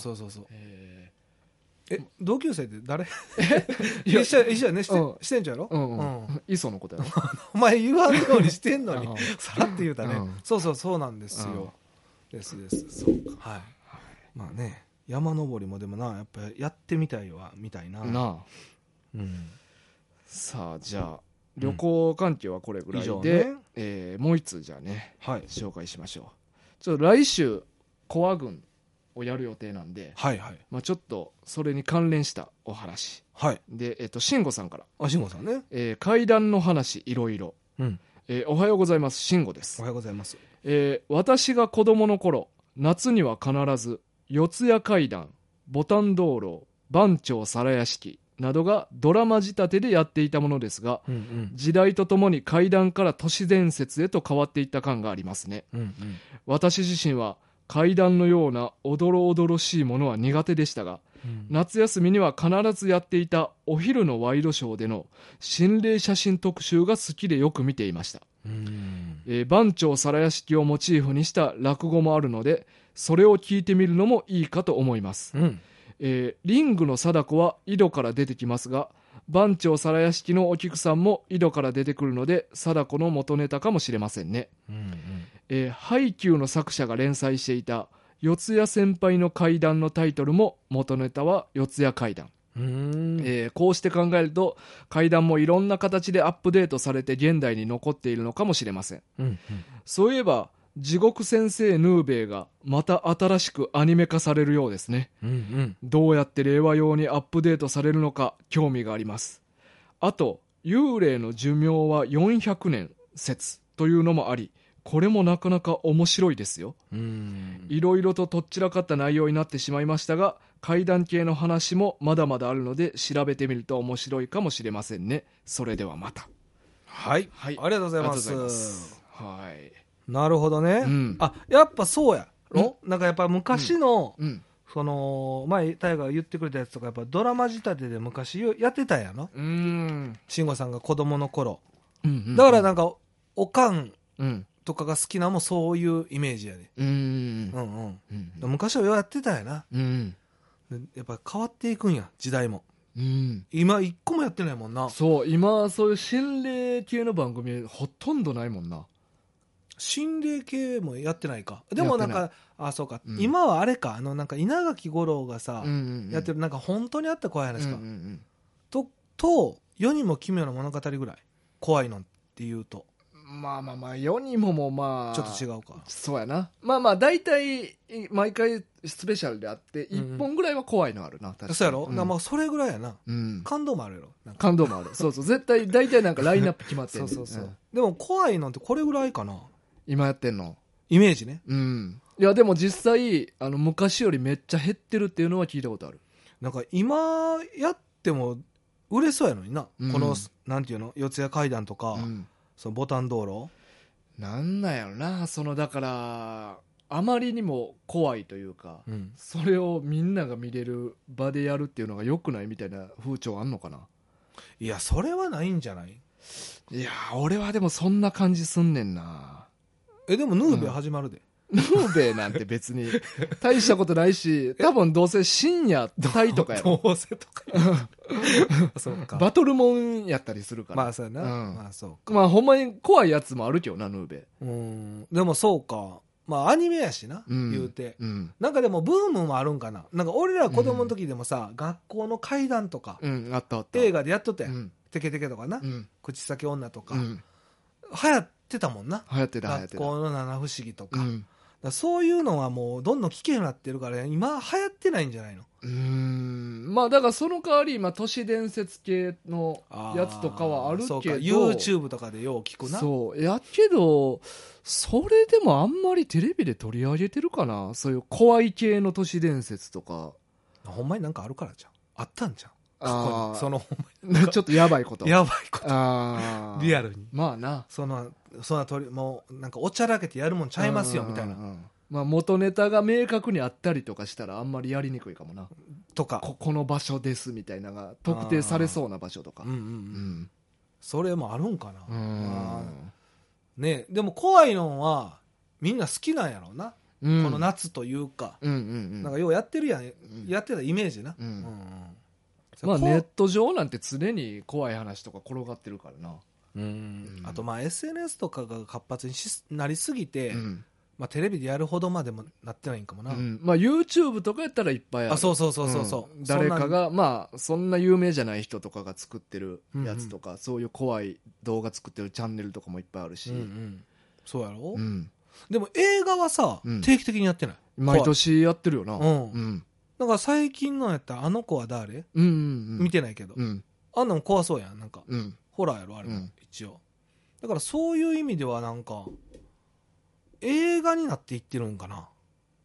同級生って誰？一緒やね、支店長やろ？ 磯のことやろ。 お前言わんようにしてんのに、さらって言うたね。そうなんですよ。です。そうか。はい。まあね、山登りもでもな、やっぱやってみたいな。 さあ、じゃあ、旅行関係はこれぐらいで、もう一通じゃあね、紹介しましょう。ちょっと来週、コア軍をやる予定なんで、ちょっとそれに関連したお話。で、慎吾さんから。 慎吾さんね。 怪談の話いろいろ。おはようございます。慎吾です。 おはようございます。 私が子供の頃、夏には必ず、四谷怪談、牡丹灯籠、番町皿屋敷などがドラマ仕立てでやっていたものですが、時代とともに怪談から都市伝説へと変わっていった感がありますね。私自身は怪談のようなおどろおどろしいものは苦手でしたが、夏休みには必ずやっていたお昼のワイドショーでの心霊写真特集が好きでよく見ていました。番町皿屋敷をモチーフにした落語もあるので、それを聞いてみるのもいいかと思います。リングの貞子は井戸から出てきますが、番町皿屋敷のお菊さんも井戸から出てくるので、貞子の元ネタかもしれませんね。ハイキューの作者が連載していた四谷先輩の怪談のタイトルも元ネタは四谷怪談。こうして考えると怪談もいろんな形でアップデートされて現代に残っているのかもしれません。そういえば地獄先生ヌーベイがまた新しくアニメ化されるようですね。どうやって令和用にアップデートされるのか興味があります。あと幽霊の寿命は400年説というのもあり、これもなかなか面白いですよ。いろいろととっちらかった内容になってしまいましたが、怪談系の話もまだまだあるので調べてみると面白いかもしれませんね。それではまた。 はい、ありがとうございます。 はい。 なるほどね。やっぱそうやろ。なんかやっぱ昔の、その前タイガーが言ってくれたやつとか、やっぱドラマ仕立てで昔やってたんやの。慎吾さんが子供の頃。だからなんかおかんとかが好きなもそういうイメージやで。昔はようやってたんやな。やっぱ変わっていくんや、時代も。今一個もやってないもんな。 そう、今そういう心霊系の番組ほとんどないもんな。 心霊系もやってないか。でもなんか、そうか、今はあれか、なんか稲垣吾郎がさ、やってるなんか本当にあった怖い話か。と世にも奇妙な物語ぐらい怖いのっていうと。 世にももちょっと違うか。 そうやな。大体毎回スペシャルであって1本ぐらいは怖いのあるな。 そうやろ。それぐらいやな。感動もあるやろ。 感動もある。そう絶対大体なんかラインナップ決まってる。 そう。でも怖いのってこれぐらいかな。 今やってんのイメージね。 いやでも実際昔よりめっちゃ減ってるっていうのは聞いたことある。 なんか今やっても売れそうやのにな。このなんていうの、四谷怪談とか、そのボタン道路なんなんやろな。だからあまりにも怖いというか、それをみんなが見れる場でやるっていうのが良くないみたいな風潮あんのかな。 いやそれはないんじゃない？ いや俺はでもそんな感じすんねんな。 でもヌーベ始まるで、 ヌーベなんて別に大したことないし、多分どうせ深夜帯とかやろ。 どうせとかそうかバトルモンやったりするから。 まあそうやな、まあそうか。 まあほんまに怖いやつもあるけどな、ヌーベ。 でもそうか、まあアニメやしな、言うて、なんかでもブームもあるんかな。なんか俺ら子供の時でもさ、学校の怪談とか、 あったあった、 映画でやっとったやん、テケテケとかな、口先女とか、流行ってたもんな。 流行ってた学校の七不思議とか、だそういうのはもうどんどん聞けるようになってるから、今流行ってないんじゃないの？ まあだからその代わり今都市伝説系のやつとかはあるけど、そうか YouTube とかでよう聞くな。 そうやけど、それでもあんまりテレビで取り上げてるかな、そういう怖い系の都市伝説とか。 ほんまになんかあるからじゃん、あったんじゃん過去に、そのほんまにちょっとやばいことやばいことリアルに、 まあな、 そんなもうなんかおちゃらけてやるもんちゃいますよみたいな、 まあ元ネタが明確にあったりとかしたらあんまりやりにくいかもな。 とかこの場所ですみたいなのが特定されそうな場所とか、 それもあるんかな。ね、でも怖いのはみんな好きなんやろうな、この夏というか、なんかようやってるやん、やってたイメージな。 まあネット上なんて常に怖い話とか転がってるからな。 あとまあ SNS とかが活発になりすぎて、まあ、テレビでやるほどまでもなってないんかもな、 まあ YouTube とかやったらいっぱいある。 そう、 誰かがまあそんな有名じゃない人とかが作ってるやつとか、そういう怖い動画作ってるチャンネルとかもいっぱいあるし、 そうやろ、でも映画はさ、定期的にやってない？ 毎年やってるよな。 だから最近のやったらあの子は誰、見てないけど、あんなも怖そうやん、なんか、ホラーやろあれも、一応。だからそういう意味ではなんか映画になっていってるんかな。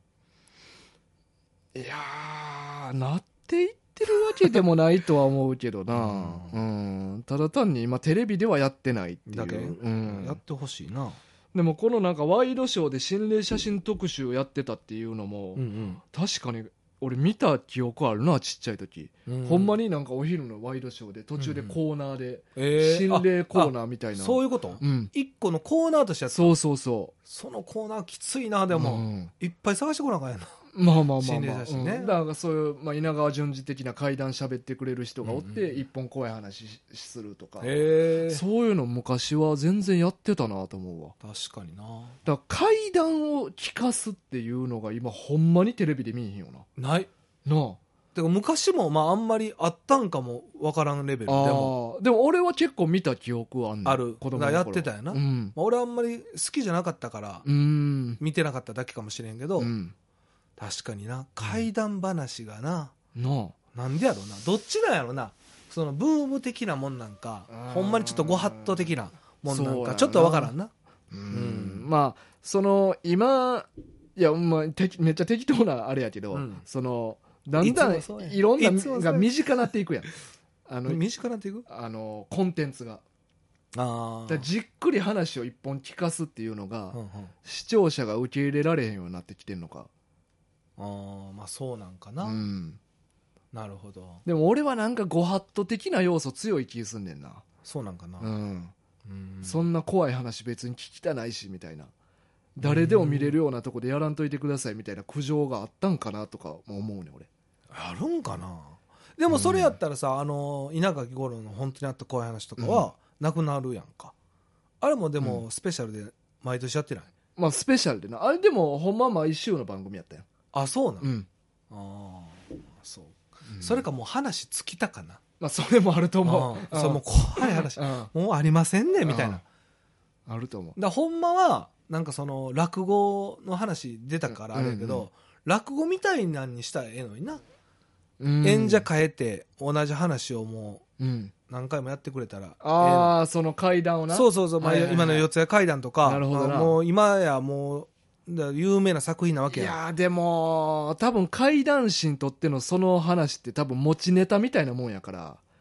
いやー、なっていってるわけでもないとは思うけどな。ただ単に今テレビではやってないっていうだけ、 やってほしいな。 でもこのなんかワイドショーで心霊写真特集やってたっていうのも、確かに俺見た記憶あるな、ちっちゃい時、ほんまになんかお昼のワイドショーで途中でコーナーで、心霊コーナーみたいな、 そういうこと、一個のコーナーとしてやった。 そうそのコーナーきついな。でも、いっぱい探してこなあかんやな。 まあ心霊写真ね、 だからそういう、まあ、稲川淳二的な怪談喋ってくれる人がおって、一本怖い話するとか、そういうの昔は全然やってたなと思うわ。 確かにな。 だから怪談を聞かすっていうのが今ほんまにテレビで見えへんよな。 ないなあ。でも昔もまああんまりあったんかもわからんレベルでも俺は結構見た記憶はある。子供の頃やってたよな、俺あんまり好きじゃなかったから見てなかっただけかもしれんけど、確かにな、怪談話がなんでやろな、どっちなんやろな、そのブーム的なもんなんか、ほんまにちょっとご法度的なもんなんかちょっとわからんな。 まあその今いや、まあ、めっちゃ適当なあれやけど、そのだんだんいろんなが身近なっていくやん。 身近なっていくコンテンツが。だじっくり話を一本聞かすっていうのが、視聴者が受け入れられへんようになってきてんのか。 まあそうなんかな。なるほど。 でも俺はなんかご法度的な要素強い気すんねんな。 そうなんかな。 そんな怖い話別に聞きたないしみたいな、誰でも見れるようなとこでやらんといてくださいみたいな苦情があったんかなとかも思うね俺。 あるんかな。でもそれやったらさ、稲垣吾郎の本当にあった怖い話とかはなくなるやんか、あれもでもスペシャルで毎年やってない？ まあスペシャルでな、あれでもほんま毎週の番組やったよ。 あ、そうなん、そう、それかもう話尽きたかな。 まあそれもあると思う。そう、もう怖い話もうありませんねみたいな、 あると思う。 だほんまはなんかその落語の話出たからあれやけど、落語みたいなんにしたらええのにな。演者変えて同じ話をもう何回もやってくれたら、 その怪談をな。 そう、まあ、今の四谷怪談とか、なるほどな、もう今やもう有名な作品なわけや。 いやでも多分怪談師にとってのその話って多分持ちネタみたいなもんやから、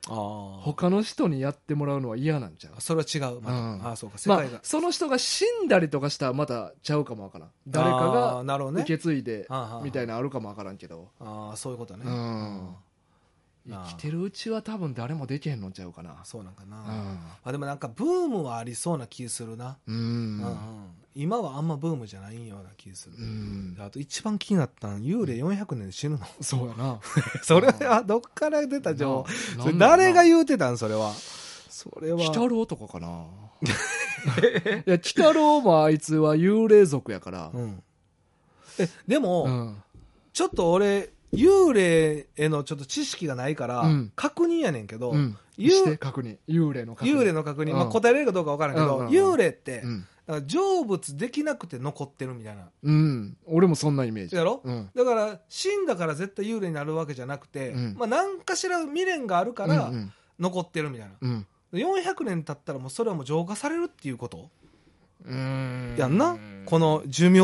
他の人にやってもらうのは嫌なんちゃう。 それは違う、そうか、世界が、 その人が死んだりとかしたらまたちゃうかもわからん。誰かが受け継いでみたいなのあるかもわからんけど、 そういうことね、 生きてるうちは多分誰もできへんのちゃうかな。 そうなんかな、でもなんかブームはありそうな気するな。今はあんまブームじゃないような気する。あと一番気になったの幽霊400年で死ぬの。 そうやな。 それはどっから出た情報。それ誰が言うてたんそれは。それは鬼太郎とかかな。いや鬼太郎もあいつは幽霊族やから、 でも、ちょっと俺幽霊へのちょっと知識がないから、確認やねんけど、 して確認、幽霊の確認、 答えれるかどうか分からんけど、幽霊って、成仏できなくて残ってるみたいな。 俺もそんなイメージやろ、だから死んだから絶対幽霊になるわけじゃなくて、何かしら未練があるから残ってるみたいな、400年経ったらもうそれはもう浄化されるっていうことやんな、この寿命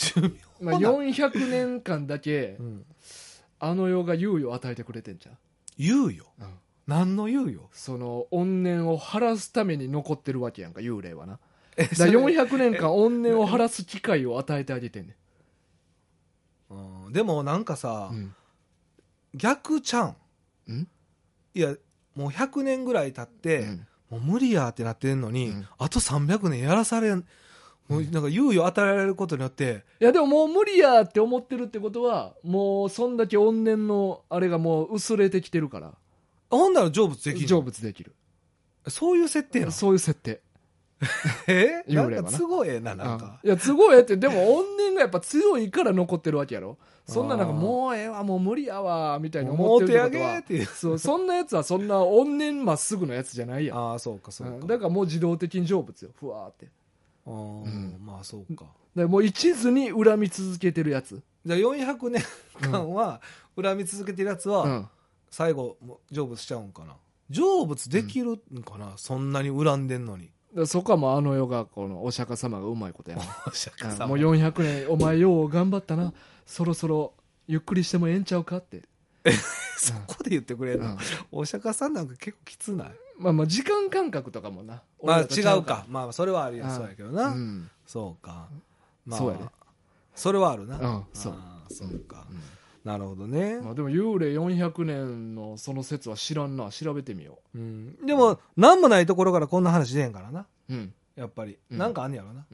400年間だけ、あの世が猶予を与えてくれてんじゃん。 猶予、何の猶予？ その怨念を晴らすために残ってるわけやんか、幽霊はな。だ400年間怨念を晴らす機会を与えてあげてんねん。でもなんかさ、逆ちゃん。いやもう100年ぐらい経って、もう無理やってなってんのに、あと300年やらされん、もうなんか猶予与えられることによって、 いやでももう無理やって思ってるってことは、もうそんだけ怨念のあれがもう薄れてきてるから。 ほんなら成仏できる。 成仏できる。 そういう設定なの？ そういう設定。 なんか都合ええな、なんか。 いや都合ええって、でも怨念がやっぱ強いから残ってるわけやろ。そんななんかもうええわ、もう無理やわみたいに思ってるってことは、そう、そんなやつはそんな怨念まっすぐのやつじゃないやん。 そうかそうか。 だからもう自動的に成仏よ、ふわーって。 まあそうか。 だもう一途に恨み続けてるやつ。 じゃあ400年間は恨み続けてるやつは、最後成仏しちゃうんかな。成仏できるんかな、そんなに恨んでんのに。 そこはもうあの世がこのお釈迦様がうまいことやな。 お釈迦様もう400年お前よう頑張ったな、そろそろゆっくりしてもええんちゃうかって。 そこで言ってくれるの、お釈迦さんなんか結構きつない？ まあ時間感覚とかもな、 違うか。まあそれはありやそうやけどな。そうか。 そうやね。 それはあるな。 そうか。なるほどね。 でも幽霊400年のその説は知らんな。調べてみよう。でも何もないところからこんな話出へんからな。やっぱりなんかあんねやろな。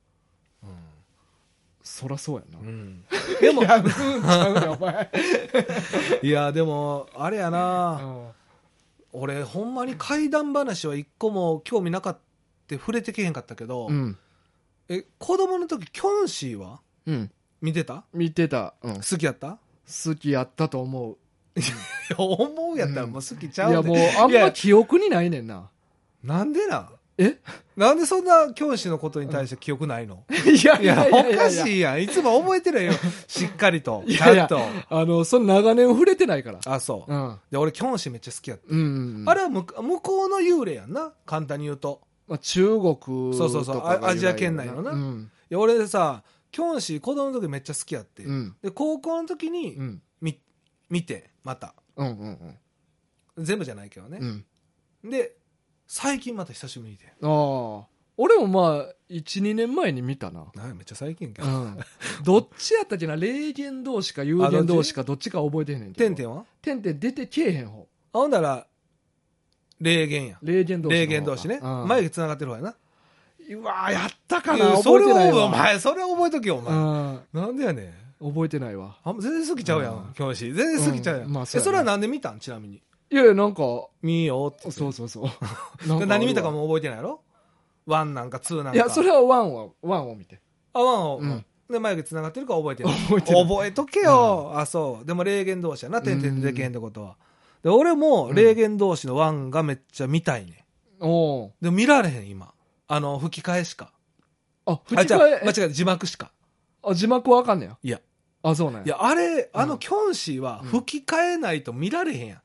そらそうやな。 でもお前。 いやでもあれやな。俺ほんまに怪談話は一個も興味なかった触れてけへんかったけど、子供の時キョンシーは見てた？ 見てた。 好きやった？ 好きやったと思う。 思うやったらもう好きちゃう。 いやもうあんま記憶にないねんな。 なんでな？なんでそんなキョンシーのことに対して記憶ないの？ いやおかしいやん。いつも覚えてるよ。しっかりと。ちゃんと。 その長年触れてないから。 そう。で、俺キョンシーめっちゃ好きやった。あれは向こうの幽霊やんな。簡単に言うと。 中国とか。 そうアジア圏内のな。いや俺さ、キョンシー子供の時めっちゃ好きやって。で、高校の時に見て、また。全部じゃないけどね。で、最近また久しぶりに見て。 俺もまあ 1,2 年前に見たな。 めっちゃ最近か。 どっちやったっけな、霊言同士か有言同士かどっちか覚えてへんねんけど。 てんてんは出てけえへん方。 ほんなら霊言や。 霊言同士ね。眉毛つながってる方やな。 うわやったかな。覚えてないわ。 お前それ覚えとけよお前。なんでやねん。覚えてないわ。 全然好きちゃうやん。キョンシー全然好きちゃうやん。それはなんで見たん？ちなみに。 いやなんか見よって。 そう何見たかも覚えてないやろ。1なんか2なんか。 いやそれは1を見て。 1を。で眉毛つながってるか覚えてる。覚えとけよ。そう。でも霊言同士やな。点々でけへんってことは。で俺も霊言同士の1がめっちゃ見たいね。でも見られへん今。吹き替えしか。 吹き替え。 間違え、字幕しか。 字幕はわかんねや。 いや。 そうなんや。 いや、あれ、キョンシーは吹き替えないと見られへんやん。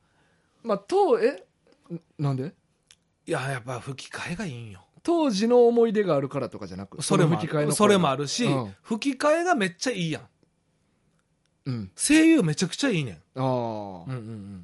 なんで？ いや、やっぱ吹き替えがいいんよ。 当時の思い出があるからとかじゃなく、 それもあるし、吹き替えがめっちゃいいやん。声優めちゃくちゃいいねん。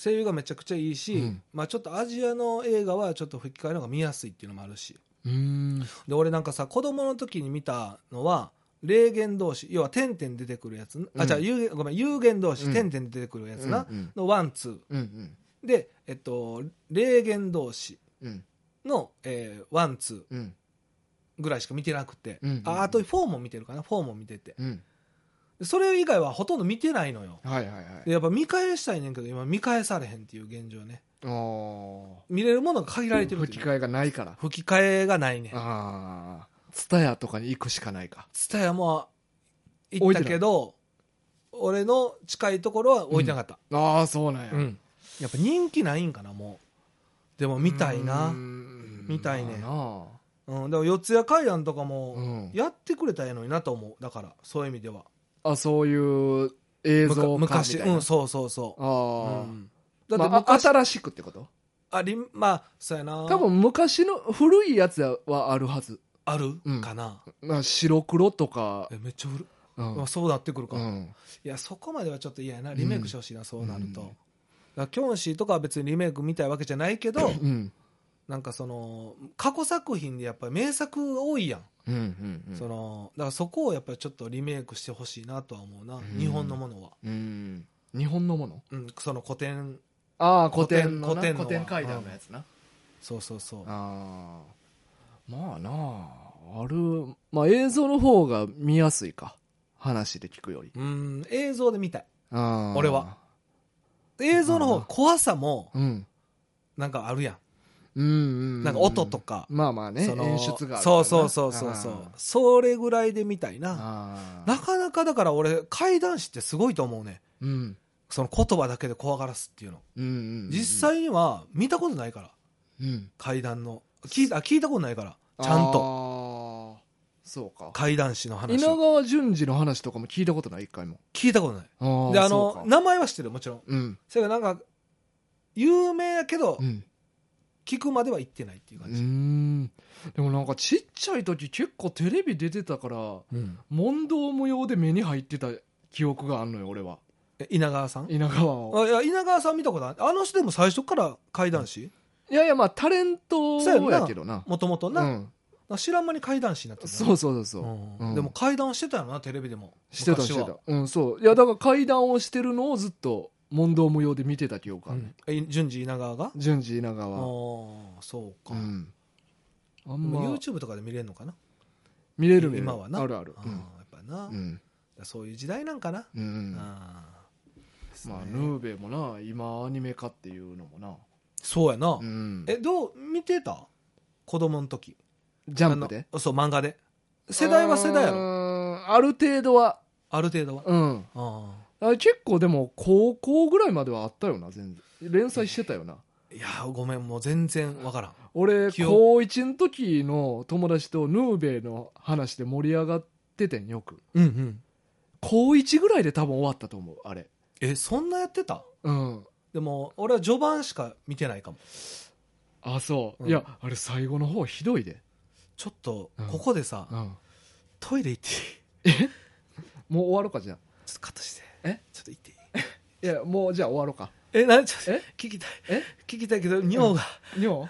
声優がめちゃくちゃいいし、 うんまあ、ちょっとアジアの映画はちょっと吹き替えの方が見やすいっていうのもあるし、 うんで俺なんかさ子供の時に見たのは霊言同士、要は点々出てくるやつ、ごめん有言同士、点々出てくるやつな、のワンツー、 うんで霊言同士うんの、ワンツーうんぐらいしか見てなくて、 うんあと4も見てるかな、4も見てて、 うんでそれ以外はほとんど見てないのよ。 はいはいはい。 でやっぱ見返したいねんけど今見返されへんっていう現状ね。 あ見れるものが限られてるっていう吹き替えがないから。 吹き替えがないねん。 ああ。ツタヤとかに行くしかないか。 ツタヤも行ったけど俺の近いところは置いてなかった、 ああ、そうなんや。 やっぱ人気ないんかなもう。でも見たいな。見たいね。 まあなだから四谷怪談とかうもんやってくれたらいいのになと思う。だからそういう意味ではあ、そういう映像化みた昔いな。 そうそうそうああ。 だってまあ、 昔、 新しくってことまあそうやな。 多分昔の古いやつはあるはず。 あるかな、 まあ、白黒とか。 めっちゃ古い、 うんまあ、そうなってくるか、 うんいやそこまではちょっと嫌やな。リメイクしてほしいな、そうなると、 うんだからキョンシーとかは別にリメイクみたいわけじゃないけどうんなんかその過去作品でやっぱり名作が多いやん、 うんうんうんだからそこをやっぱりちょっとリメイクしてほしいなとは思うな、 ん日本のものは、 うん日本のものその古典、 ああ古典のな古典の古典階段のやつな、 そうそうそう、 ああまあなあるまあ映像の方が見やすいか話で聞くより映像で見たい。 あ俺は映像の方が怖さもうんなんかあるやん、 うんうんなんか音とか、 まあまあねその演出があるからなそうそうそうそうそう、それぐらいで見たいな。 あなかなかだから俺怪談師ってすごいと思うね。 うんその言葉だけで怖がらすっていうの、 うんうん実際には見たことないから、 うん怪談の聞いたことないからちゃんとああそうか怪談師の話稲川淳二の話とかも聞いたことない一回も聞いたことない。 あでそうか名前は知ってるもちろん。 うんそれがなんか有名やけど、 うん聞くまでは行ってないっていう感じ、 でもなんかちっちゃい時結構テレビ出てたからうん問答無用で目に入ってた記憶があんのよ俺は稲川さん、 稲川をいや稲川さん見たことある。あの人でも最初から怪談師いやいやまあタレントやけどなもともとな、 うん知らん間に怪談師になってたそうそうそうそう、うんでも怪談してたよなテレビでも。 してた昔はしてたうんそういやだから怪談をしてるのをずっと問答無用で見てた記憶あるね、 順次稲川が順次稲川そうか、 あんま YouTube とかで見れるのかな見れるね今はな。 あるあるやっぱな、 うんそういう時代なんかな、 うんあーまあヌーベもな今アニメ化っていうのもなそうやな、 うんどう見てた子供の時ジャンプでそう漫画で世代は世代やろある程度はある程度は、 うん結構でも高校ぐらいまではあったよな全然連載してたよな。 いやごめんもう全然わからん。 俺記憶高1の時の友達とヌーベの話で盛り上がっててんよく高1ぐらいで多分終わったと思うあれ。 そんなやってた。 うんでも俺は序盤しか見てないかも。 あそう、 うんいやあれ最後の方ひどいで、 ちょっとうんここでさ、 うん、 トイレ行っていい？ もう終わろうかじゃあ。 ちょっとカットして。ちょっと行っていい？ いやもうじゃあ終わろうか。 ちょっとえ聞きたい。 え聞きたいけど尿が、 尿ちょっとごめん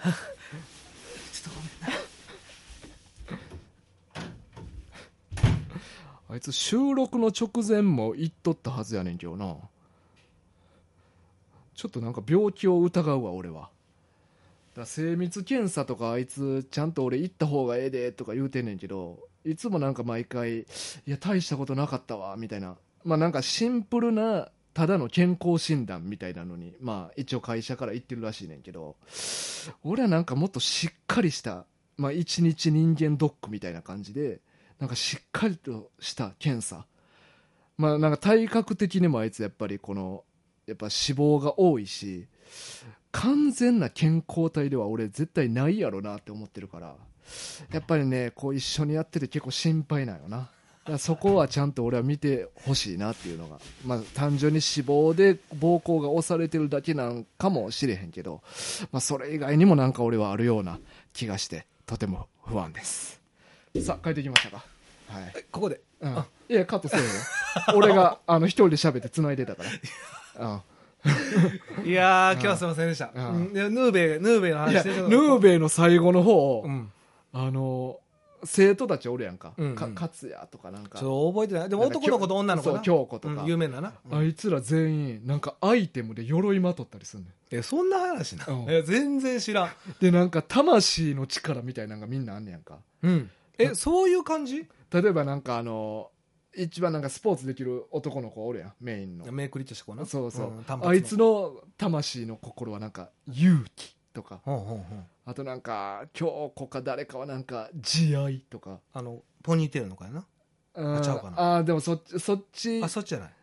な。 あいつ収録の直前も言っとったはずやねんけどな。ちょっとなんか病気を疑うわ俺は。だから精密検査とかあいつちゃんと俺行った方がええでとか言うてんねんけど、いつもなんか毎回いや大したことなかったわみたいな、まあなんかシンプルなただの健康診断みたいなのにまあ一応会社から行ってるらしいねんけど、俺はなんかもっとしっかりしたまあ一日人間ドックみたいな感じでなんかしっかりとした検査、まあなんか体格的にもあいつやっぱりこのやっぱ脂肪が多いし完全な健康体では俺絶対ないやろなって思ってるから、やっぱりねこう一緒にやってて結構心配なんよな。だからそこはちゃんと俺は見てほしいなっていうのが、まあ単純に脂肪で膀胱が押されてるだけなんかもしれへんけど、まあそれ以外にもなんか俺はあるような気がしてとても不安です。さあ帰ってきましたか。はい、 ここで、 いやカットせえよ俺が一人で喋って繋いでたからいやー、今日はすいませんでした。ヌーベの話で。 ヌーベの最後の方、 うん、 生徒たちおるやんか。 うんうん、 勝也とかなんか。 そう覚えてない。でも男の子と女の子な。 そう、京子とか、 有名なな。 あいつら全員、なんかアイテムで鎧まとったりすんねん。 そんな話な。全然知らん。 で、なんか魂の力みたいなのがみんなあんねやんか。 うん。そういう感じ？ 例えばなんか一番なんかスポーツできる男の子おるやん、メインの。 メイクリッとした子な。 そうそう。 うん、 あいつの魂の心はなんか勇気とか。 ほんほんほん。 あとなんか京子か誰かはなんか慈愛とか。 ポニーテールの子やな。ちゃうかな。 でもそっち。 そっちじゃない。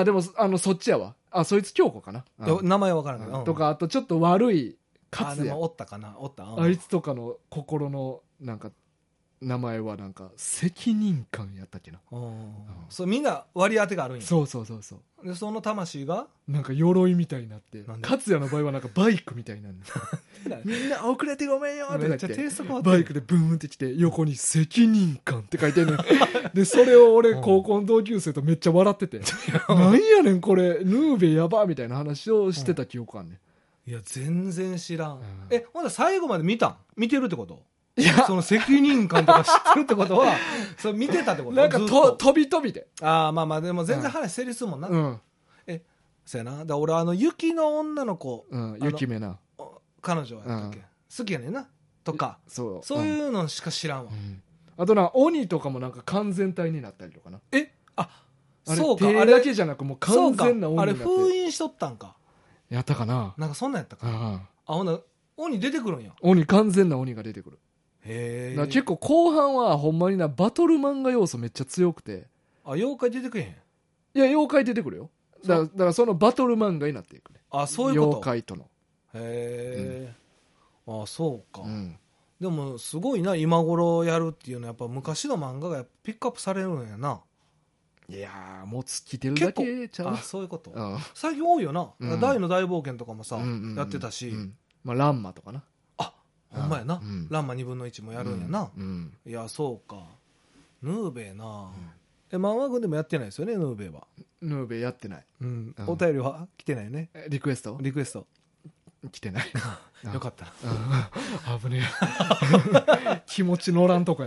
でもそっちやわ。そいつ京子かな。 名前わからんけど。 とか、あとちょっと悪い勝也。 おったかな。おった。 あいつとかの心のなんか名前はなんか責任感やったっけな。 そう、みんな割り当てがあるんや。 そうでその魂がなんか鎧みたいになって、勝也の場合はなんかバイクみたいになるみんな遅れてごめんよとか言ってバイクでブーンってきて横に責任感って書いてんねんでそれを俺高校の同級生とめっちゃ笑っててなんやねんこれヌーベやばみたいな話をしてた記憶あんねん。いや全然知らん。ほんなら最後まで見てるってこと？ いやその責任感とか知ってるってことはそれ見てたってこと？ なんか飛びで。 まあでも全然話成立するもんな。そうやな。だ俺雪の女の子、 雪目な彼女はやったっけ、好きやねんなとかそういうのしか知らんわ。 あと鬼とかもなんか完全体になったりとかな。 そうか。 手だけじゃなくもう完全な鬼になって。 あれ封印しとったんか。 やったかな。 なんかそんなんやったかな。ほんな鬼出てくるんや。 完全な鬼が出てくる。 へえ。結構後半はほんまになバトル漫画要素めっちゃ強くて。 妖怪出てくれへん？ いや妖怪出てくるよ。だからそのバトル漫画になっていくね。 そういうこと。 妖怪との。 へえ。そうか。でもすごいな、今頃やるっていうのはやっぱ昔の漫画がピックアップされるんやな。 いやーもう尽きてるだけちゃう。 そういうこと。最近多いよな。大の大冒険とかもさやってたし、 ランマとかな。 ほんまやな。ランマ2分の1もやるんやな。いやそうか。ヌーベーな。漫画軍でもやってないですよね、ヌーベーは。 ヌーベーやってない。 お便りは来てないね。 リクエスト来てない。 よかったな。危ねえ。気持ち乗らんとこやった。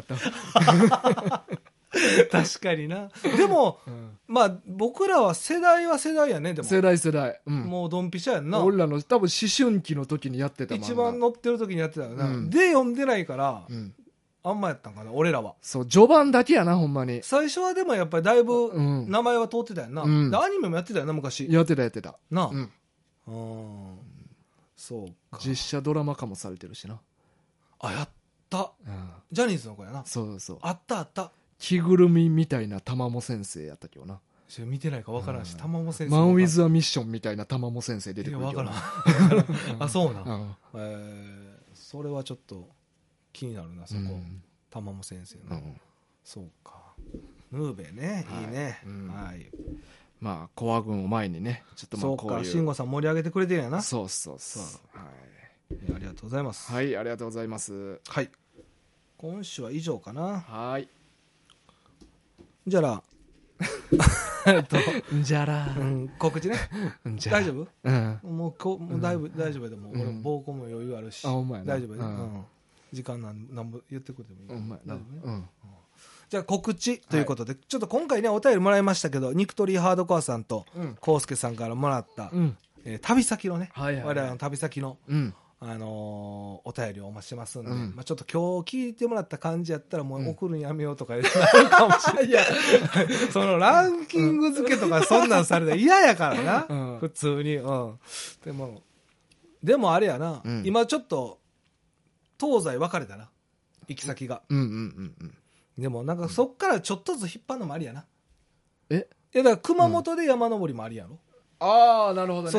確かにな。でも、まあ僕らは世代やね。でも世代。 もうドンピシャやんな。 俺らの多分思春期の時にやってた漫画。 一番乗ってる時にやってたよな。で読んでないから、あんまやったんかな、俺らは。 そう、序盤だけやな、ほんまに。 最初はでもやっぱりだいぶ名前は通ってたよな。アニメもやってたよな、昔。 やってた。 なあ。そうか。 実写ドラマ化もされてるしな。 やった。ジャニーズの子やな。 そう。 あった。 着ぐるみみたいな玉藻先生やったけどな。 見てないか分からんし、玉藻先生。 マン・ウィズ・ア・ミッションみたいな玉藻先生出てくるけどな。 分からん。そうな。それはちょっと気になるな、そこ。玉藻先生の。そうか。ヌーベーね、いいね。はい。 まあコア軍を前にね、ちょっとまあこういう。そうか、慎吾さん盛り上げてくれてるやな。 そう。はい。 ありがとうございます。 はい、ありがとうございます。 はい。今週は以上かな。 はい。 じゃら。告知ね。大丈夫？もうだいぶ大丈夫でも、俺も膀胱も余裕あるし。大丈夫？時間なんぼ言ってくれてもいい？大丈夫？じゃあ告知ということで、ちょっと今回ねお便りもらいましたけど、ニクトリーハードコアさんとコウスケさんからもらった旅先のね、我々の旅先のお便りをお待ちしてますんで、まあちょっと今日聞いてもらった感じやったらもう送るんやめようとかなるかもしれない。いや、そのランキング付けとかそんなんされたら嫌やからな、普通に。でもあれやな、今ちょっと東西分かれたな、行き先が。でもなんかそっからちょっとずつ引っ張るのもありやな。いやだから熊本で山登りもありやろ。 なるほどね。 そう。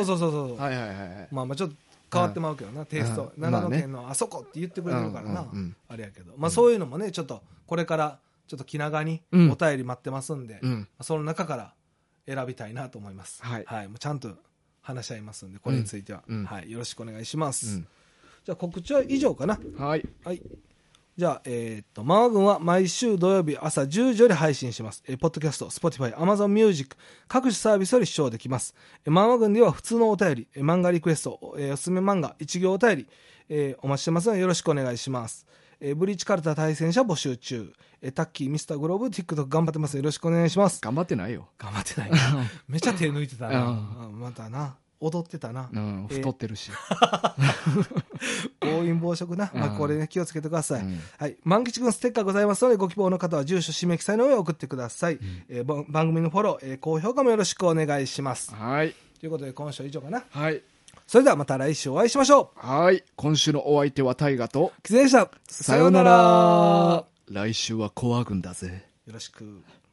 はい。 まあちょっと変わってまうけどな、テイスト。長野県のあそこって言ってくれてるからな、あれやけど、まあそういうのもね、ちょっとこれからちょっと気長にお便り待ってますんで、その中から選びたいなと思います。はい。もうちゃんと話し合いますんで、これについては、はい、よろしくお願いします。じゃあ告知は以上かな。 はい。 じゃあ、ママ軍は毎週土曜日朝10時より配信します。ポッドキャスト、Spotify、Amazon Music、各種サービスより視聴できます。ママ軍では普通のお便り、漫画リクエスト、おすすめ漫画、一行お便り、お待ちしてますのでよろしくお願いします。ブリーチカルタ対戦者募集中。タッキー、ミスターグローブ、TikTok 頑張ってます。よろしくお願いします。 頑張ってないよ。 頑張ってないな。めっちゃ手抜いてたな。またな。踊ってたな。 太ってるし。 暴飲暴食な。これね、気をつけてください。はい。万吉くんステッカーございますので、ご希望の方は住所、氏名記載の上送ってください。番組のフォロー、高評価もよろしくお願いします。 はい。 ということで、今週は以上かな。 はい。 それではまた来週お会いしましょう。はい。今週のお相手は大河と、 キツネでした。 さようなら。来週はコア軍だぜ。 よろしく。